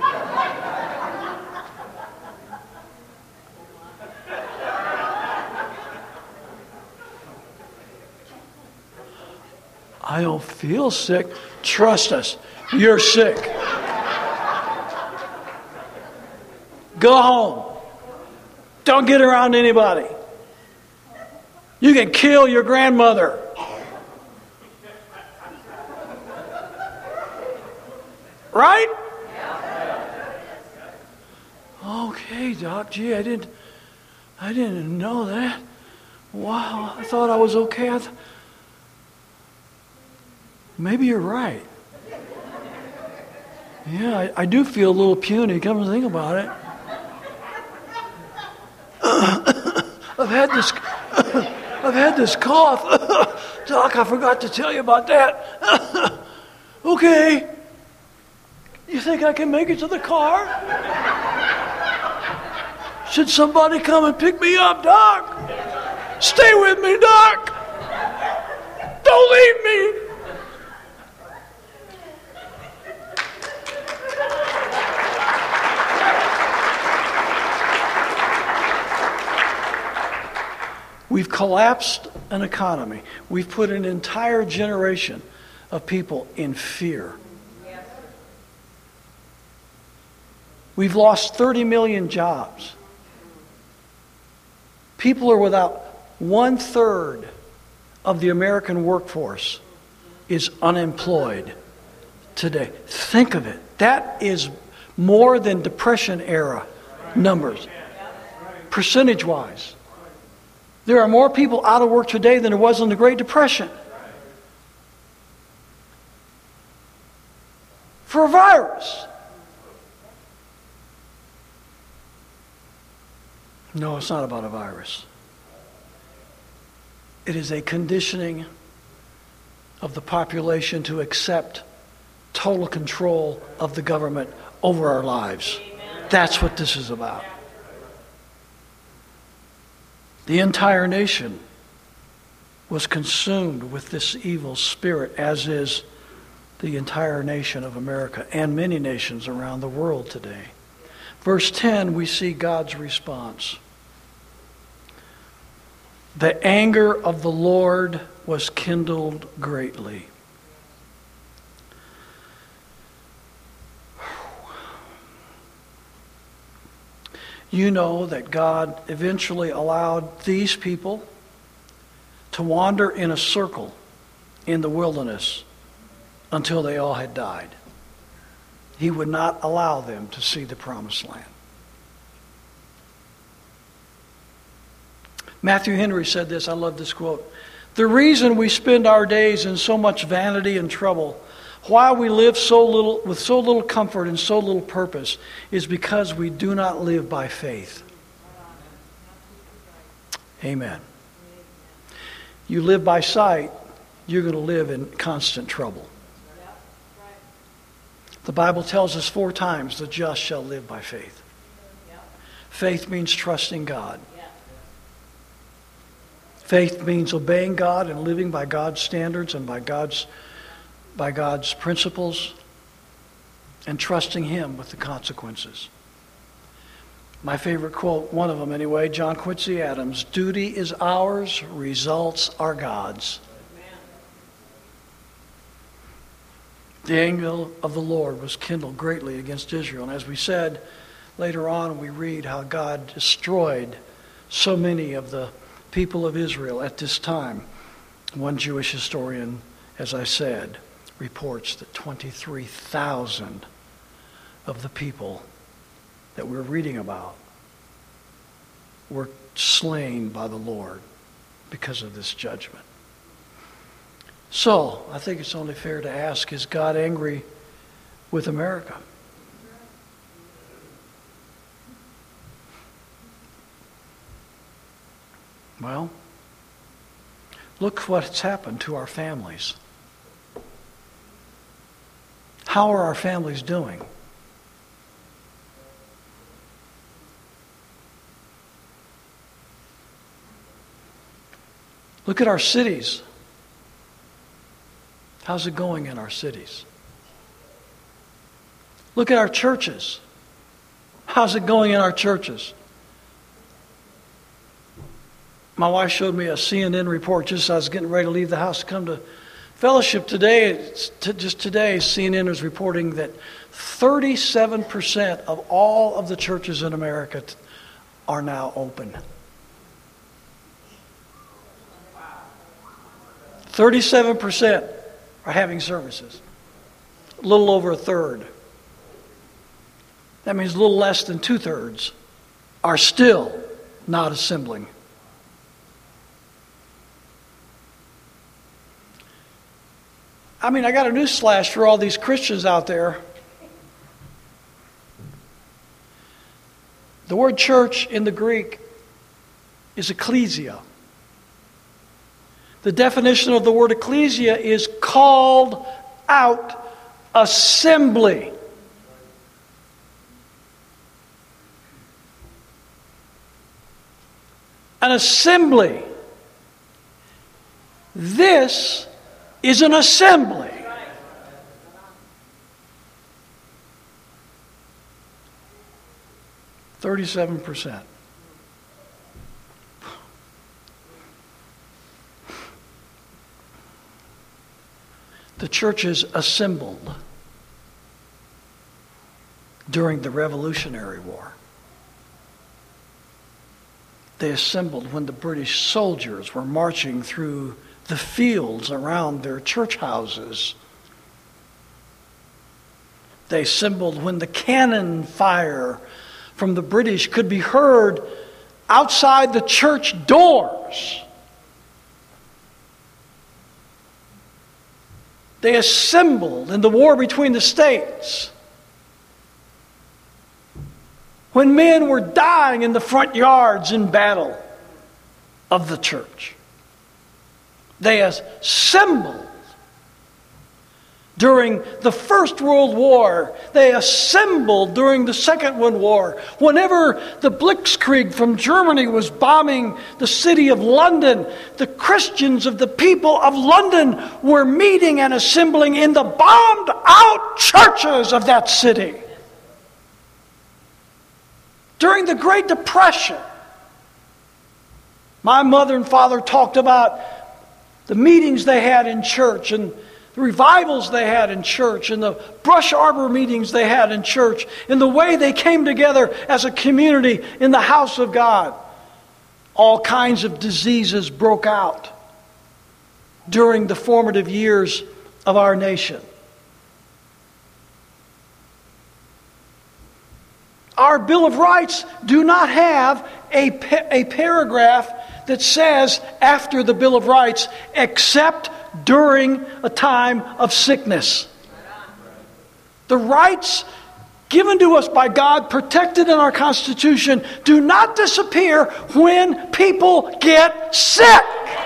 [SPEAKER 1] I don't feel sick. Trust us. You're sick. Go home. Don't get around anybody. You can kill your grandmother. Right? Okay, Doc. Gee, I didn't know that. Wow, I thought I was okay. Maybe you're right. Yeah, I do feel a little puny. Come to think about it. I've had this cough. Doc, I forgot to tell you about that. Okay. You think I can make it to the car? Should somebody come and pick me up, Doc? Stay with me, Doc. Don't leave me. We've collapsed an economy. We've put an entire generation of people in fear. We've lost 30 million jobs. People are without 1/3 of the American workforce is unemployed today. Think of it. That is more than Depression era numbers, percentage-wise. There are more people out of work today than there was in the Great Depression. For a virus. No, it's not about a virus. It is a conditioning of the population to accept total control of the government over our lives. That's what this is about. The entire nation was consumed with this evil spirit, as is the entire nation of America and many nations around the world today. Verse 10, we see God's response. The anger of the Lord was kindled greatly. You know that God eventually allowed these people to wander in a circle in the wilderness until they all had died. He would not allow them to see the promised land. Matthew Henry said this, I love this quote. The reason we spend our days in so much vanity and trouble, why we live so little with so little comfort and so little purpose, is because we do not live by faith. Amen. You live by sight, you're going to live in constant trouble. The Bible tells us 4 times the just shall live by faith. Faith means trusting God. Faith means obeying God and living by God's standards and by God's principles and trusting Him with the consequences. My favorite quote, one of them anyway, John Quincy Adams, duty is ours, results are God's. The anger of the Lord was kindled greatly against Israel. And as we said, later on we read how God destroyed so many of the people of Israel at this time. One Jewish historian, as I said, reports that 23,000 of the people that we're reading about were slain by the Lord because of this judgment. So, I think it's only fair to ask, is God angry with America? Well, Look what's happened to our families. How are our families doing? Look at our cities. How's it going in our cities? Look at our churches. How's it going in our churches? My wife showed me a CNN report just as I was getting ready to leave the house to come to fellowship today. Just today, CNN is reporting that 37% of all of the churches in America are now open. 37% are having services. A little over a third. That means a little less than 2/3 are still not assembling. I mean, I got a newsflash for all these Christians out there. The word church in the Greek is ecclesia. The definition of the word ecclesia is called out assembly. An assembly. This is an assembly. %37. The churches assembled during the Revolutionary War. They assembled when the British soldiers were marching through the fields around their church houses. They assembled when the cannon fire from the British could be heard outside the church doors. They assembled in the war between the states when men were dying in the front yards in battle of the church. They assembled during the First World War. They assembled during the Second World War. Whenever the Blitzkrieg from Germany was bombing the city of London, the Christians of the people of London were meeting and assembling in the bombed out churches of that city. During the Great Depression, my mother and father talked about the meetings they had in church and the revivals they had in church and the brush arbor meetings they had in church and the way they came together as a community in the house of God. All kinds of diseases broke out during the formative years of our nation. Our Bill of Rights do not have a paragraph that says after the Bill of Rights, except during a time of sickness. The rights given to us by God, protected in our Constitution, do not disappear when people get sick.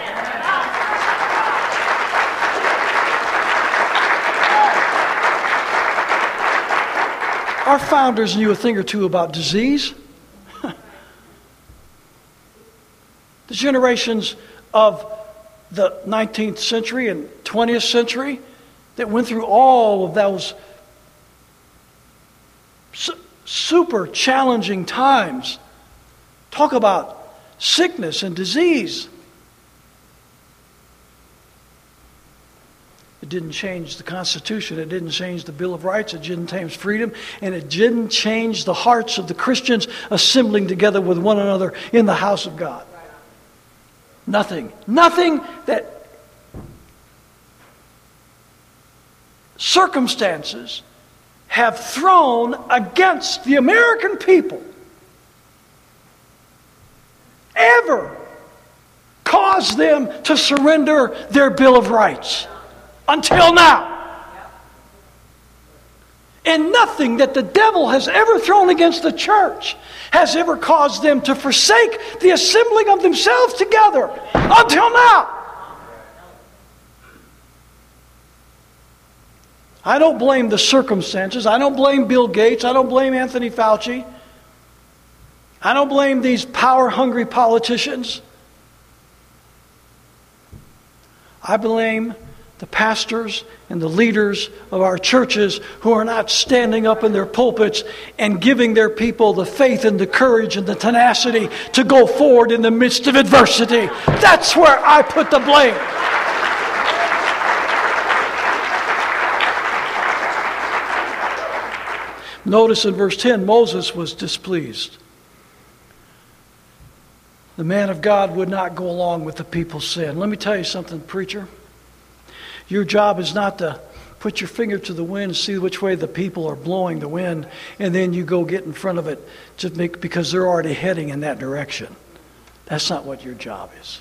[SPEAKER 1] Our founders knew a thing or two about disease. The generations of the 19th century and 20th century that went through all of those super challenging times. Talk about sickness and disease. It didn't change the Constitution. It didn't change the Bill of Rights. It didn't change freedom. And it didn't change the hearts of the Christians assembling together with one another in the house of God. Nothing. Nothing that circumstances have thrown against the American people ever caused them to surrender their Bill of Rights. Until now. And nothing that the devil has ever thrown against the church has ever caused them to forsake the assembling of themselves together. Until now. I don't blame the circumstances. I don't blame Bill Gates. I don't blame Anthony Fauci. I don't blame these power-hungry politicians. I blame the pastors and the leaders of our churches who are not standing up in their pulpits and giving their people the faith and the courage and the tenacity to go forward in the midst of adversity. That's where I put the blame. Notice in verse 10, Moses was displeased. The man of God would not go along with the people's sin. Let me tell you something, preacher. Your job is not to put your finger to the wind and see which way the people are blowing the wind, and then you go get in front of it just because they're already heading in that direction. That's not what your job is.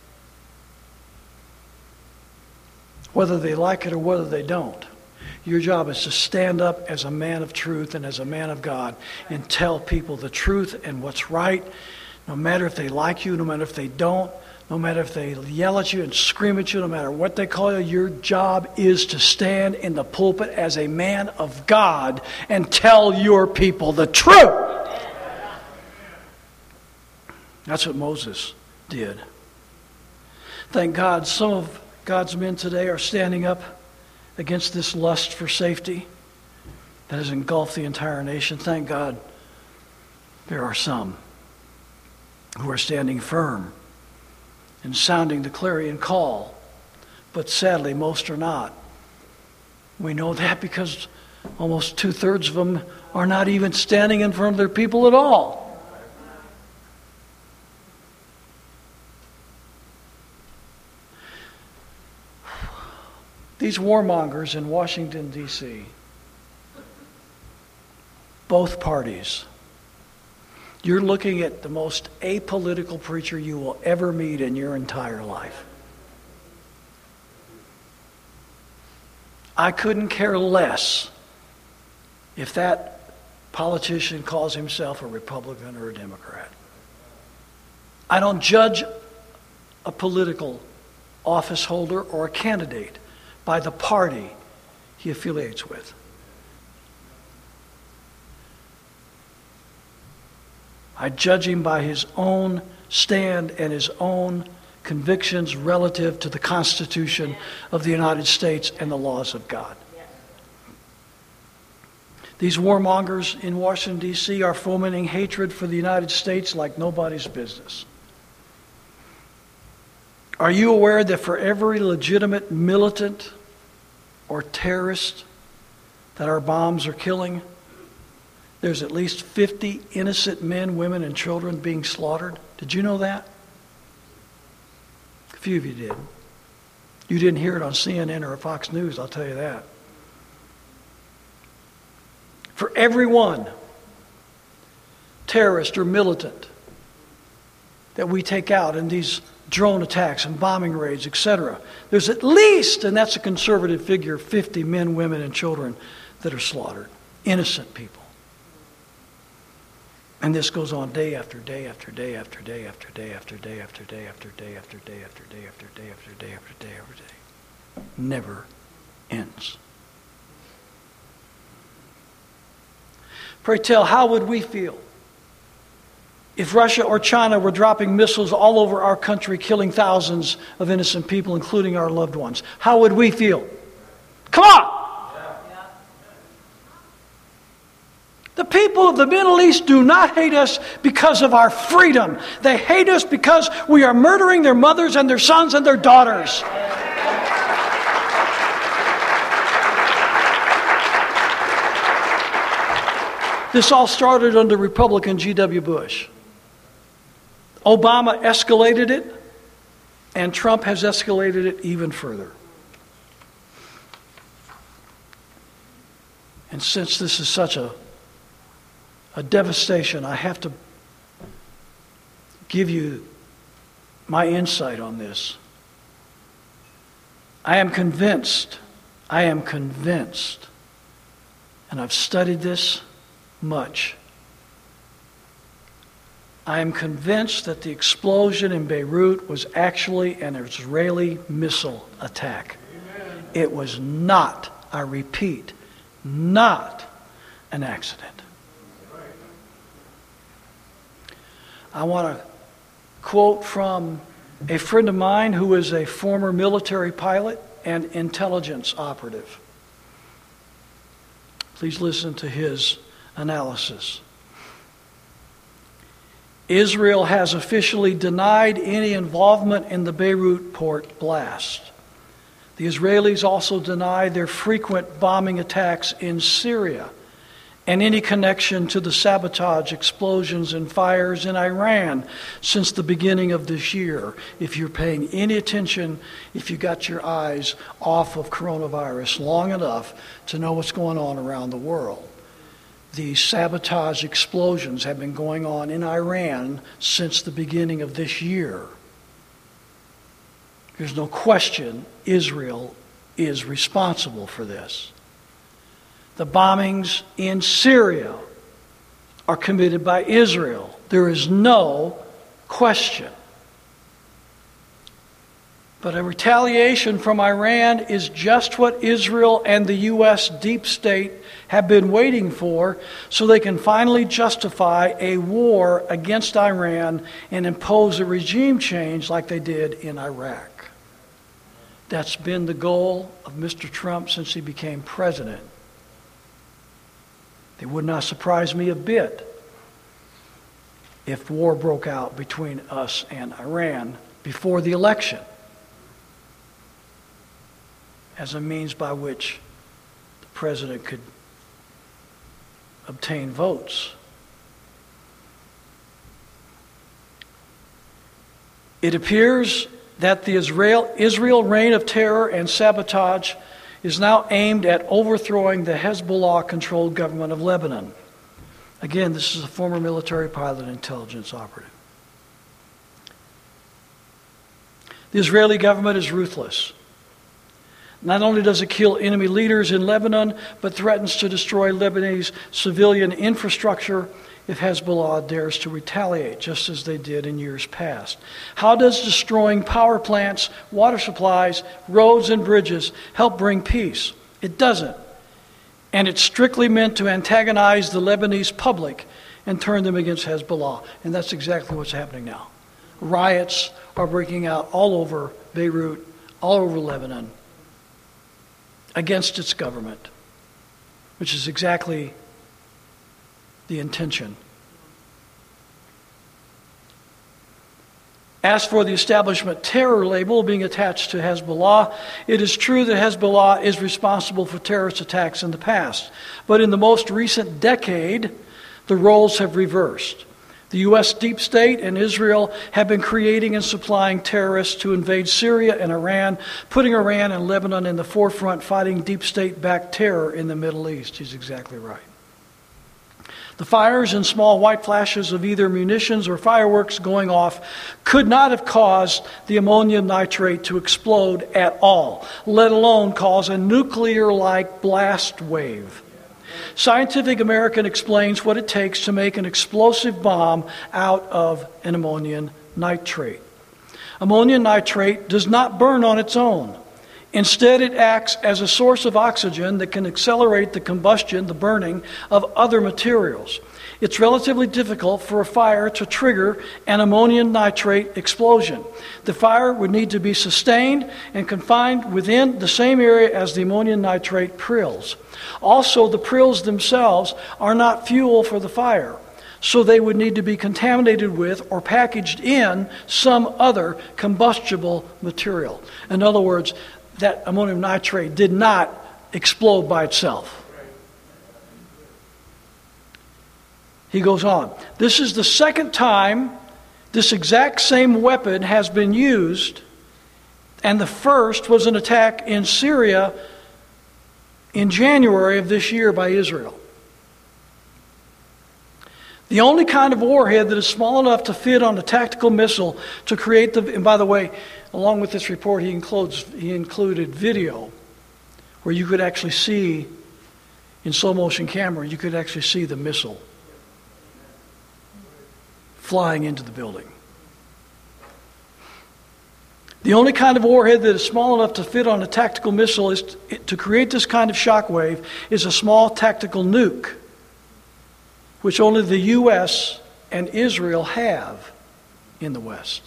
[SPEAKER 1] Whether they like it or whether they don't. Your job is to stand up as a man of truth and as a man of God and tell people the truth and what's right, no matter if they like you, no matter if they don't, no matter if they yell at you and scream at you, no matter what they call you. Your job is to stand in the pulpit as a man of God and tell your people the truth. That's what Moses did. Thank God some of God's men today are standing up against this lust for safety that has engulfed the entire nation. Thank God there are some who are standing firm and sounding the clarion call, but sadly most are not. We know that because almost 2/3 of them are not even standing in front of their people at all. These warmongers in Washington, D.C., both parties, you're looking at the most apolitical preacher you will ever meet in your entire life. I couldn't care less if that politician calls himself a Republican or a Democrat. I don't judge a political office holder or a candidate by the party he affiliates with. I judge him by his own stand and his own convictions relative to the Constitution of the United States and the laws of God. These warmongers in Washington, D.C. are fomenting hatred for the United States like nobody's business. Are you aware that for every legitimate militant or terrorist that our bombs are killing, there's at least 50 innocent men, women, and children being slaughtered? Did you know that? A few of you did. You didn't hear it on CNN or Fox News, I'll tell you that. For every one terrorist or militant that we take out in these drone attacks and bombing raids, etc., there's at least, and that's a conservative figure, 50 men, women, and children that are slaughtered. Innocent people. And this goes on day after day after day after day after day after day after day after day after day after day after day after day after day after day. Never ends. Pray tell, how would we feel if Russia or China were dropping missiles all over our country, killing thousands of innocent people, including our loved ones? How would we feel? Come on! The people of the Middle East do not hate us because of our freedom. They hate us because we are murdering their mothers and their sons and their daughters. This all started under Republican G.W. Bush. Obama escalated it, and Trump has escalated it even further. And since this is such a devastation, I have to give you my insight on this. I am convinced, and I've studied this much. I am convinced that the explosion in Beirut was actually an Israeli missile attack. Amen. It was not I repeat, not an accident. I want to quote from a friend of mine who is a former military pilot and intelligence operative. Please listen to his analysis. Israel has officially denied any involvement in the Beirut port blast. The Israelis also deny their frequent bombing attacks in Syria and any connection to the sabotage, explosions, and fires in Iran since the beginning of this year. If you're paying any attention, if you got your eyes off of coronavirus long enough to know what's going on around the world. These sabotage explosions have been going on in Iran since the beginning of this year. There's no question Israel is responsible for this. The bombings in Syria are committed by Israel. There is no question. But a retaliation from Iran is just what Israel and the U.S. deep state have been waiting for, so they can finally justify a war against Iran and impose a regime change like they did in Iraq. That's been the goal of Mr. Trump since he became president. It would not surprise me a bit if war broke out between us and Iran before the election, as a means by which the president could obtain votes. It appears that the Israel reign of terror and sabotage is now aimed at overthrowing the Hezbollah-controlled government of Lebanon. Again, this is a former military pilot and intelligence operative. The Israeli government is ruthless. Not only does it kill enemy leaders in Lebanon, but threatens to destroy Lebanese civilian infrastructure if Hezbollah dares to retaliate, just as they did in years past. How does destroying power plants, water supplies, roads, and bridges help bring peace? It doesn't. And it's strictly meant to antagonize the Lebanese public and turn them against Hezbollah. And that's exactly what's happening now. Riots are breaking out all over Beirut, all over Lebanon, against its government, which is exactly the intention. As for the establishment terror label being attached to Hezbollah, it is true that Hezbollah is responsible for terrorist attacks in the past. But in the most recent decade, the roles have reversed. The U.S. deep state and Israel have been creating and supplying terrorists to invade Syria and Iran, putting Iran and Lebanon in the forefront, fighting deep state-backed terror in the Middle East. He's exactly right. The fires and small white flashes of either munitions or fireworks going off could not have caused the ammonium nitrate to explode at all, let alone cause a nuclear-like blast wave. Scientific American explains what it takes to make an explosive bomb out of an ammonium nitrate. Ammonium nitrate does not burn on its own. Instead, it acts as a source of oxygen that can accelerate the combustion, the burning of other materials. It's relatively difficult for a fire to trigger an ammonium nitrate explosion. The fire would need to be sustained and confined within the same area as the ammonium nitrate prills. Also, the prills themselves are not fuel for the fire, so they would need to be contaminated with or packaged in some other combustible material. In other words, that ammonium nitrate did not explode by itself. He goes on. This is the second time this exact same weapon has been used, and the first was an attack in Syria in January of this year by Israel. The only kind of warhead that is small enough to fit on a tactical missile to create the... And by the way, along with this report, he included video where you could actually see, in slow motion camera, you could actually see the missile flying into the building. The only kind of warhead that is small enough to fit on a tactical missile is to create this kind of shockwave is a small tactical nuke, which only the U.S. and Israel have in the West.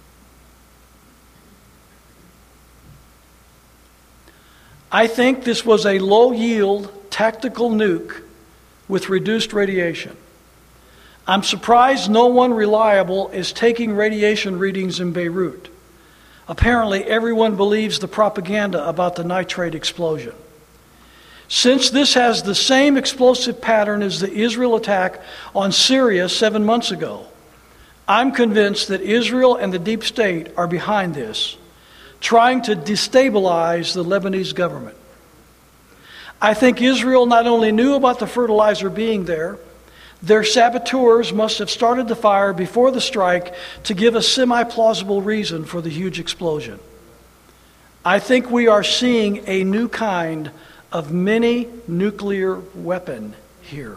[SPEAKER 1] I think this was a low-yield tactical nuke with reduced radiation. I'm surprised no one reliable is taking radiation readings in Beirut. Apparently, everyone believes the propaganda about the nitrate explosion. Since this has the same explosive pattern as the Israel attack on Syria 7 months ago, I'm convinced that Israel and the deep state are behind this, trying to destabilize the Lebanese government. I think Israel not only knew about the fertilizer being there, their saboteurs must have started the fire before the strike to give a semi-plausible reason for the huge explosion. I think we are seeing a new kind of mini nuclear weapon here.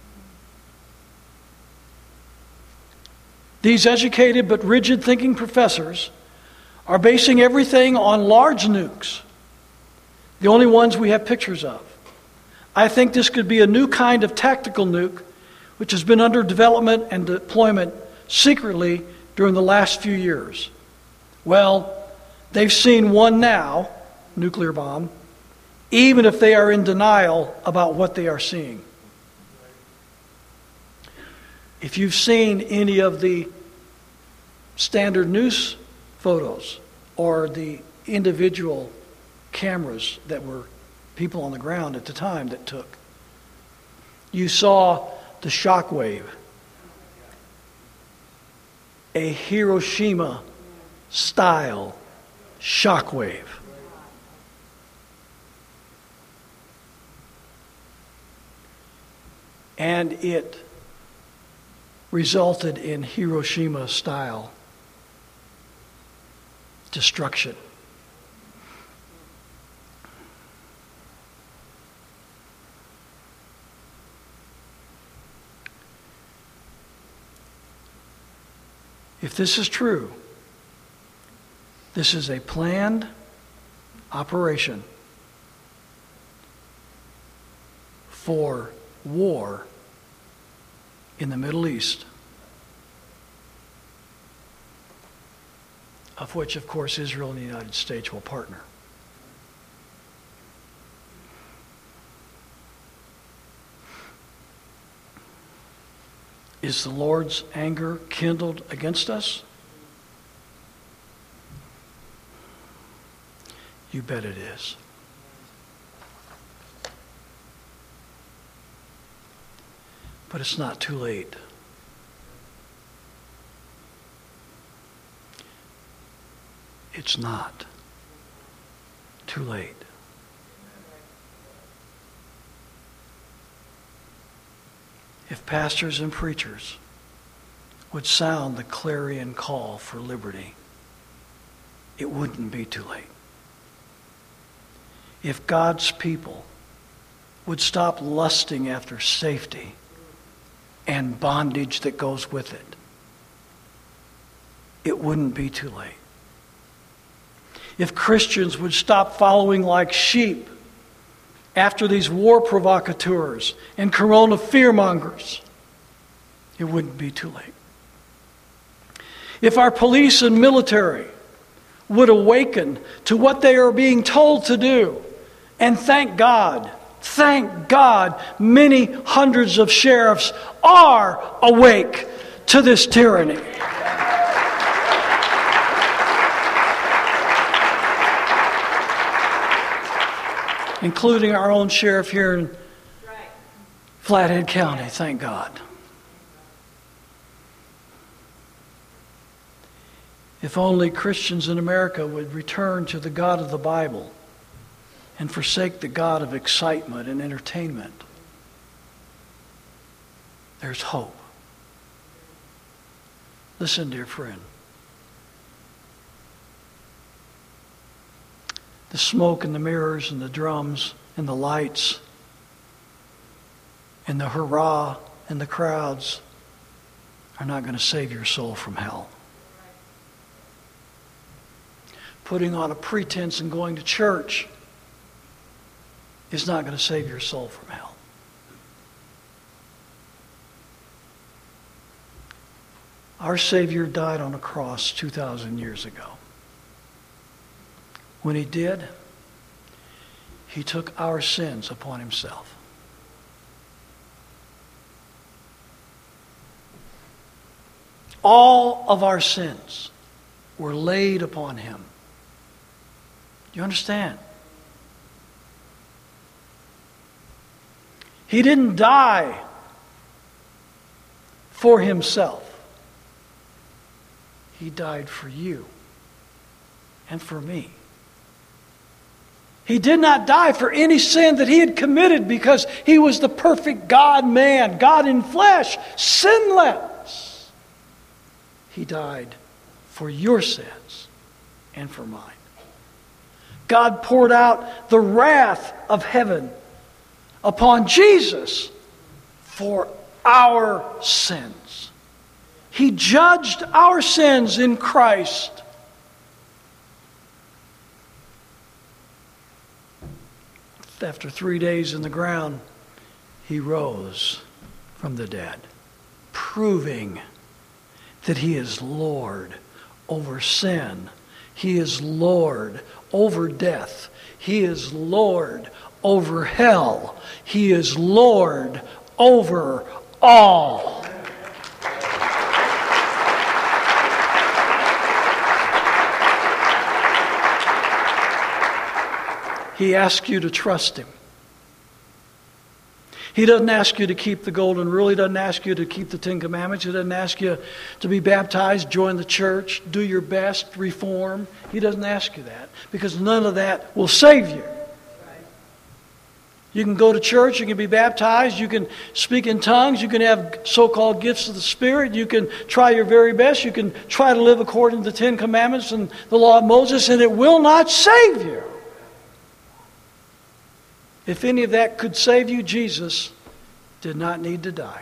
[SPEAKER 1] These educated but rigid thinking professors are basing everything on large nukes, the only ones we have pictures of. I think this could be a new kind of tactical nuke which has been under development and deployment secretly during the last few years. Well, they've seen one now, nuclear bomb, even if they are in denial about what they are seeing. If you've seen any of the standard news photos or the individual cameras that were people on the ground at the time that took, you saw the shock wave, a Hiroshima-style shock wave. And it resulted in Hiroshima-style destruction. If this is true, this is a planned operation for war in the Middle East, of which, of course, Israel and the United States will partner. Is the Lord's anger kindled against us? You bet it is. But it's not too late. It's not too late. If pastors and preachers would sound the clarion call for liberty, it wouldn't be too late. If God's people would stop lusting after safety and bondage that goes with it, it wouldn't be too late. If Christians would stop following like sheep after these war provocateurs and corona fearmongers, it wouldn't be too late. If our police and military would awaken to what they are being told to do, and thank God, many hundreds of sheriffs are awake to this tyranny. Including our own sheriff here in Flathead County, thank God. If only Christians in America would return to the God of the Bible and forsake the God of excitement and entertainment, there's hope. Listen, dear friend. The smoke and the mirrors and the drums and the lights and the hurrah and the crowds are not going to save your soul from hell. putting on a pretense and going to church is not going to save your soul from hell. Our Savior died on a cross 2,000 years ago. When He did, He took our sins upon Himself. All of our sins were laid upon Him. Do you understand? He didn't die for Himself. He died for you and for me. He did not die for any sin that He had committed because He was the perfect God-man, God in flesh, sinless. He died for your sins and for mine. God poured out the wrath of heaven upon Jesus for our sins. He judged our sins in Christ. After 3 days in the ground, He rose from the dead, proving that He is Lord over sin. He is Lord over death. He is Lord over hell. He is Lord over all. He asks you to trust Him. He doesn't ask you to keep the golden rule. He doesn't ask you to keep the Ten Commandments. He doesn't ask you to be baptized, join the church, do your best, reform. He doesn't ask you that because none of that will save you. You can go to church, you can be baptized, you can speak in tongues, you can have so-called gifts of the Spirit, you can try your very best, you can try to live according to the Ten Commandments and the law of Moses, and it will not save you. If any of that could save you, Jesus did not need to die.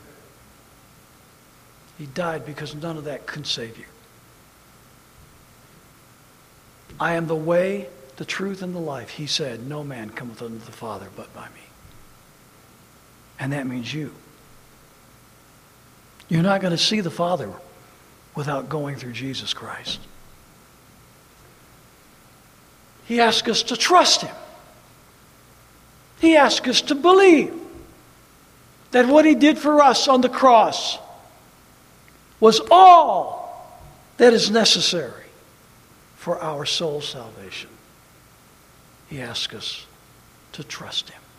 [SPEAKER 1] He died because none of that could save you. I am the way, the truth, and the life. He said, no man cometh unto the Father but by me. And that means you. You're not going to see the Father without going through Jesus Christ. He asks us to trust Him. He asks us to believe that what He did for us on the cross was all that is necessary for our soul salvation. He asks us to trust Him.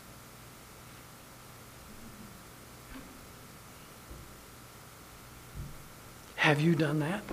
[SPEAKER 1] Have you done that?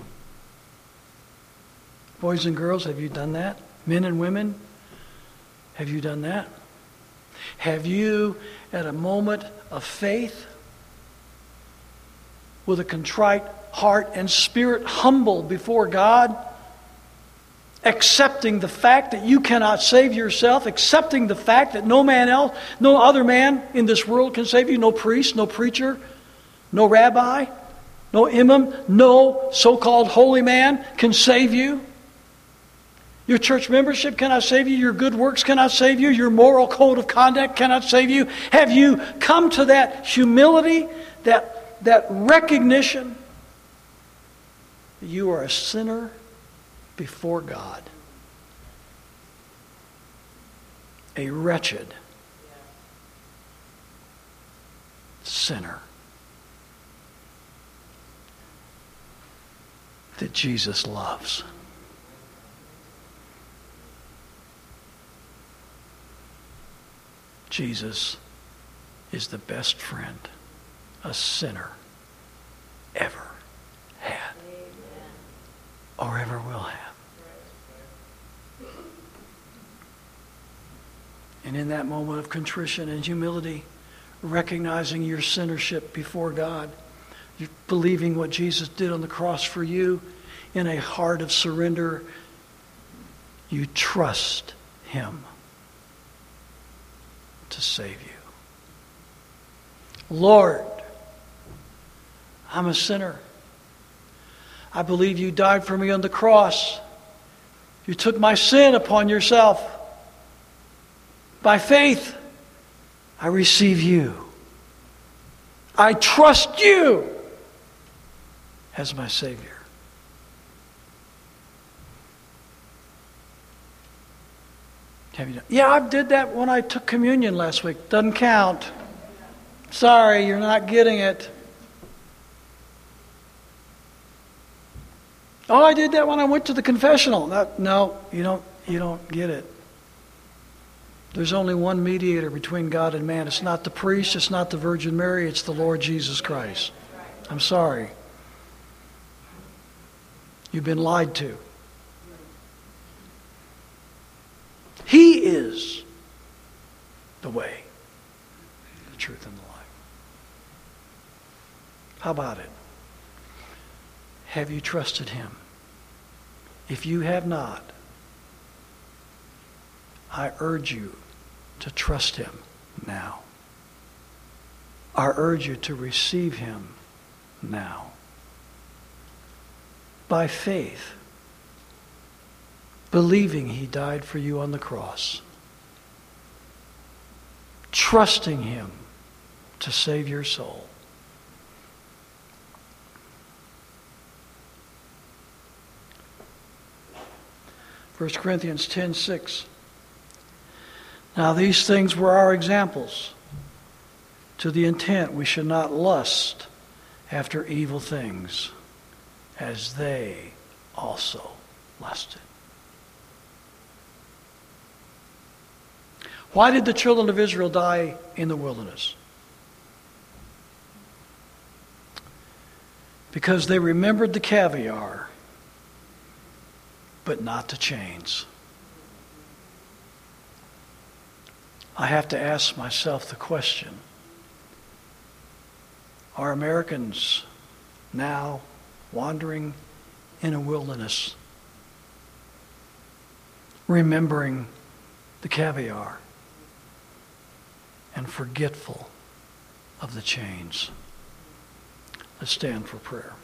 [SPEAKER 1] Boys and girls, have you done that? Men and women, have you done that? Have you, at a moment of faith, with a contrite heart and spirit, humble before God, accepting the fact that you cannot save yourself, accepting the fact that no man else, no other man in this world can save you, no priest, no preacher, no rabbi, no imam, no so-called holy man can save you? Your church membership cannot save you. Your good works cannot save you. Your moral code of conduct cannot save you. Have you come to that humility, that recognition that you are a sinner before God? A wretched sinner that Jesus loves. Jesus is the best friend a sinner ever had. Amen. Or ever will have. And in that moment of contrition and humility, recognizing your sinnership before God, you're believing what Jesus did on the cross for you, in a heart of surrender, you trust Him to save you. Lord, I'm a sinner. I believe you died for me on the cross. You took my sin upon yourself. By faith, I receive you. I trust you as my Savior. Have you done? Yeah, I did that when I took communion last week. Doesn't count. Sorry, you're not getting it. Oh, I did that when I went to the confessional. No, you don't get it. There's only one mediator between God and man. It's not the priest, it's not the Virgin Mary, it's the Lord Jesus Christ. I'm sorry. You've been lied to. He is the way, the truth, and the life. How about it? Have you trusted Him? If you have not, I urge you to trust Him now. I urge you to receive Him now. By faith, believing He died for you on the cross, trusting Him to save your soul. First Corinthians 10:6. Now these things were our examples, to the intent we should not lust after evil things, as they also lusted. Why did the children of Israel die in the wilderness? Because they remembered the caviar, but not the chains. I have to ask myself the question, are Americans now wandering in a wilderness, remembering the caviar and forgetful of the chains? Let's stand for prayer.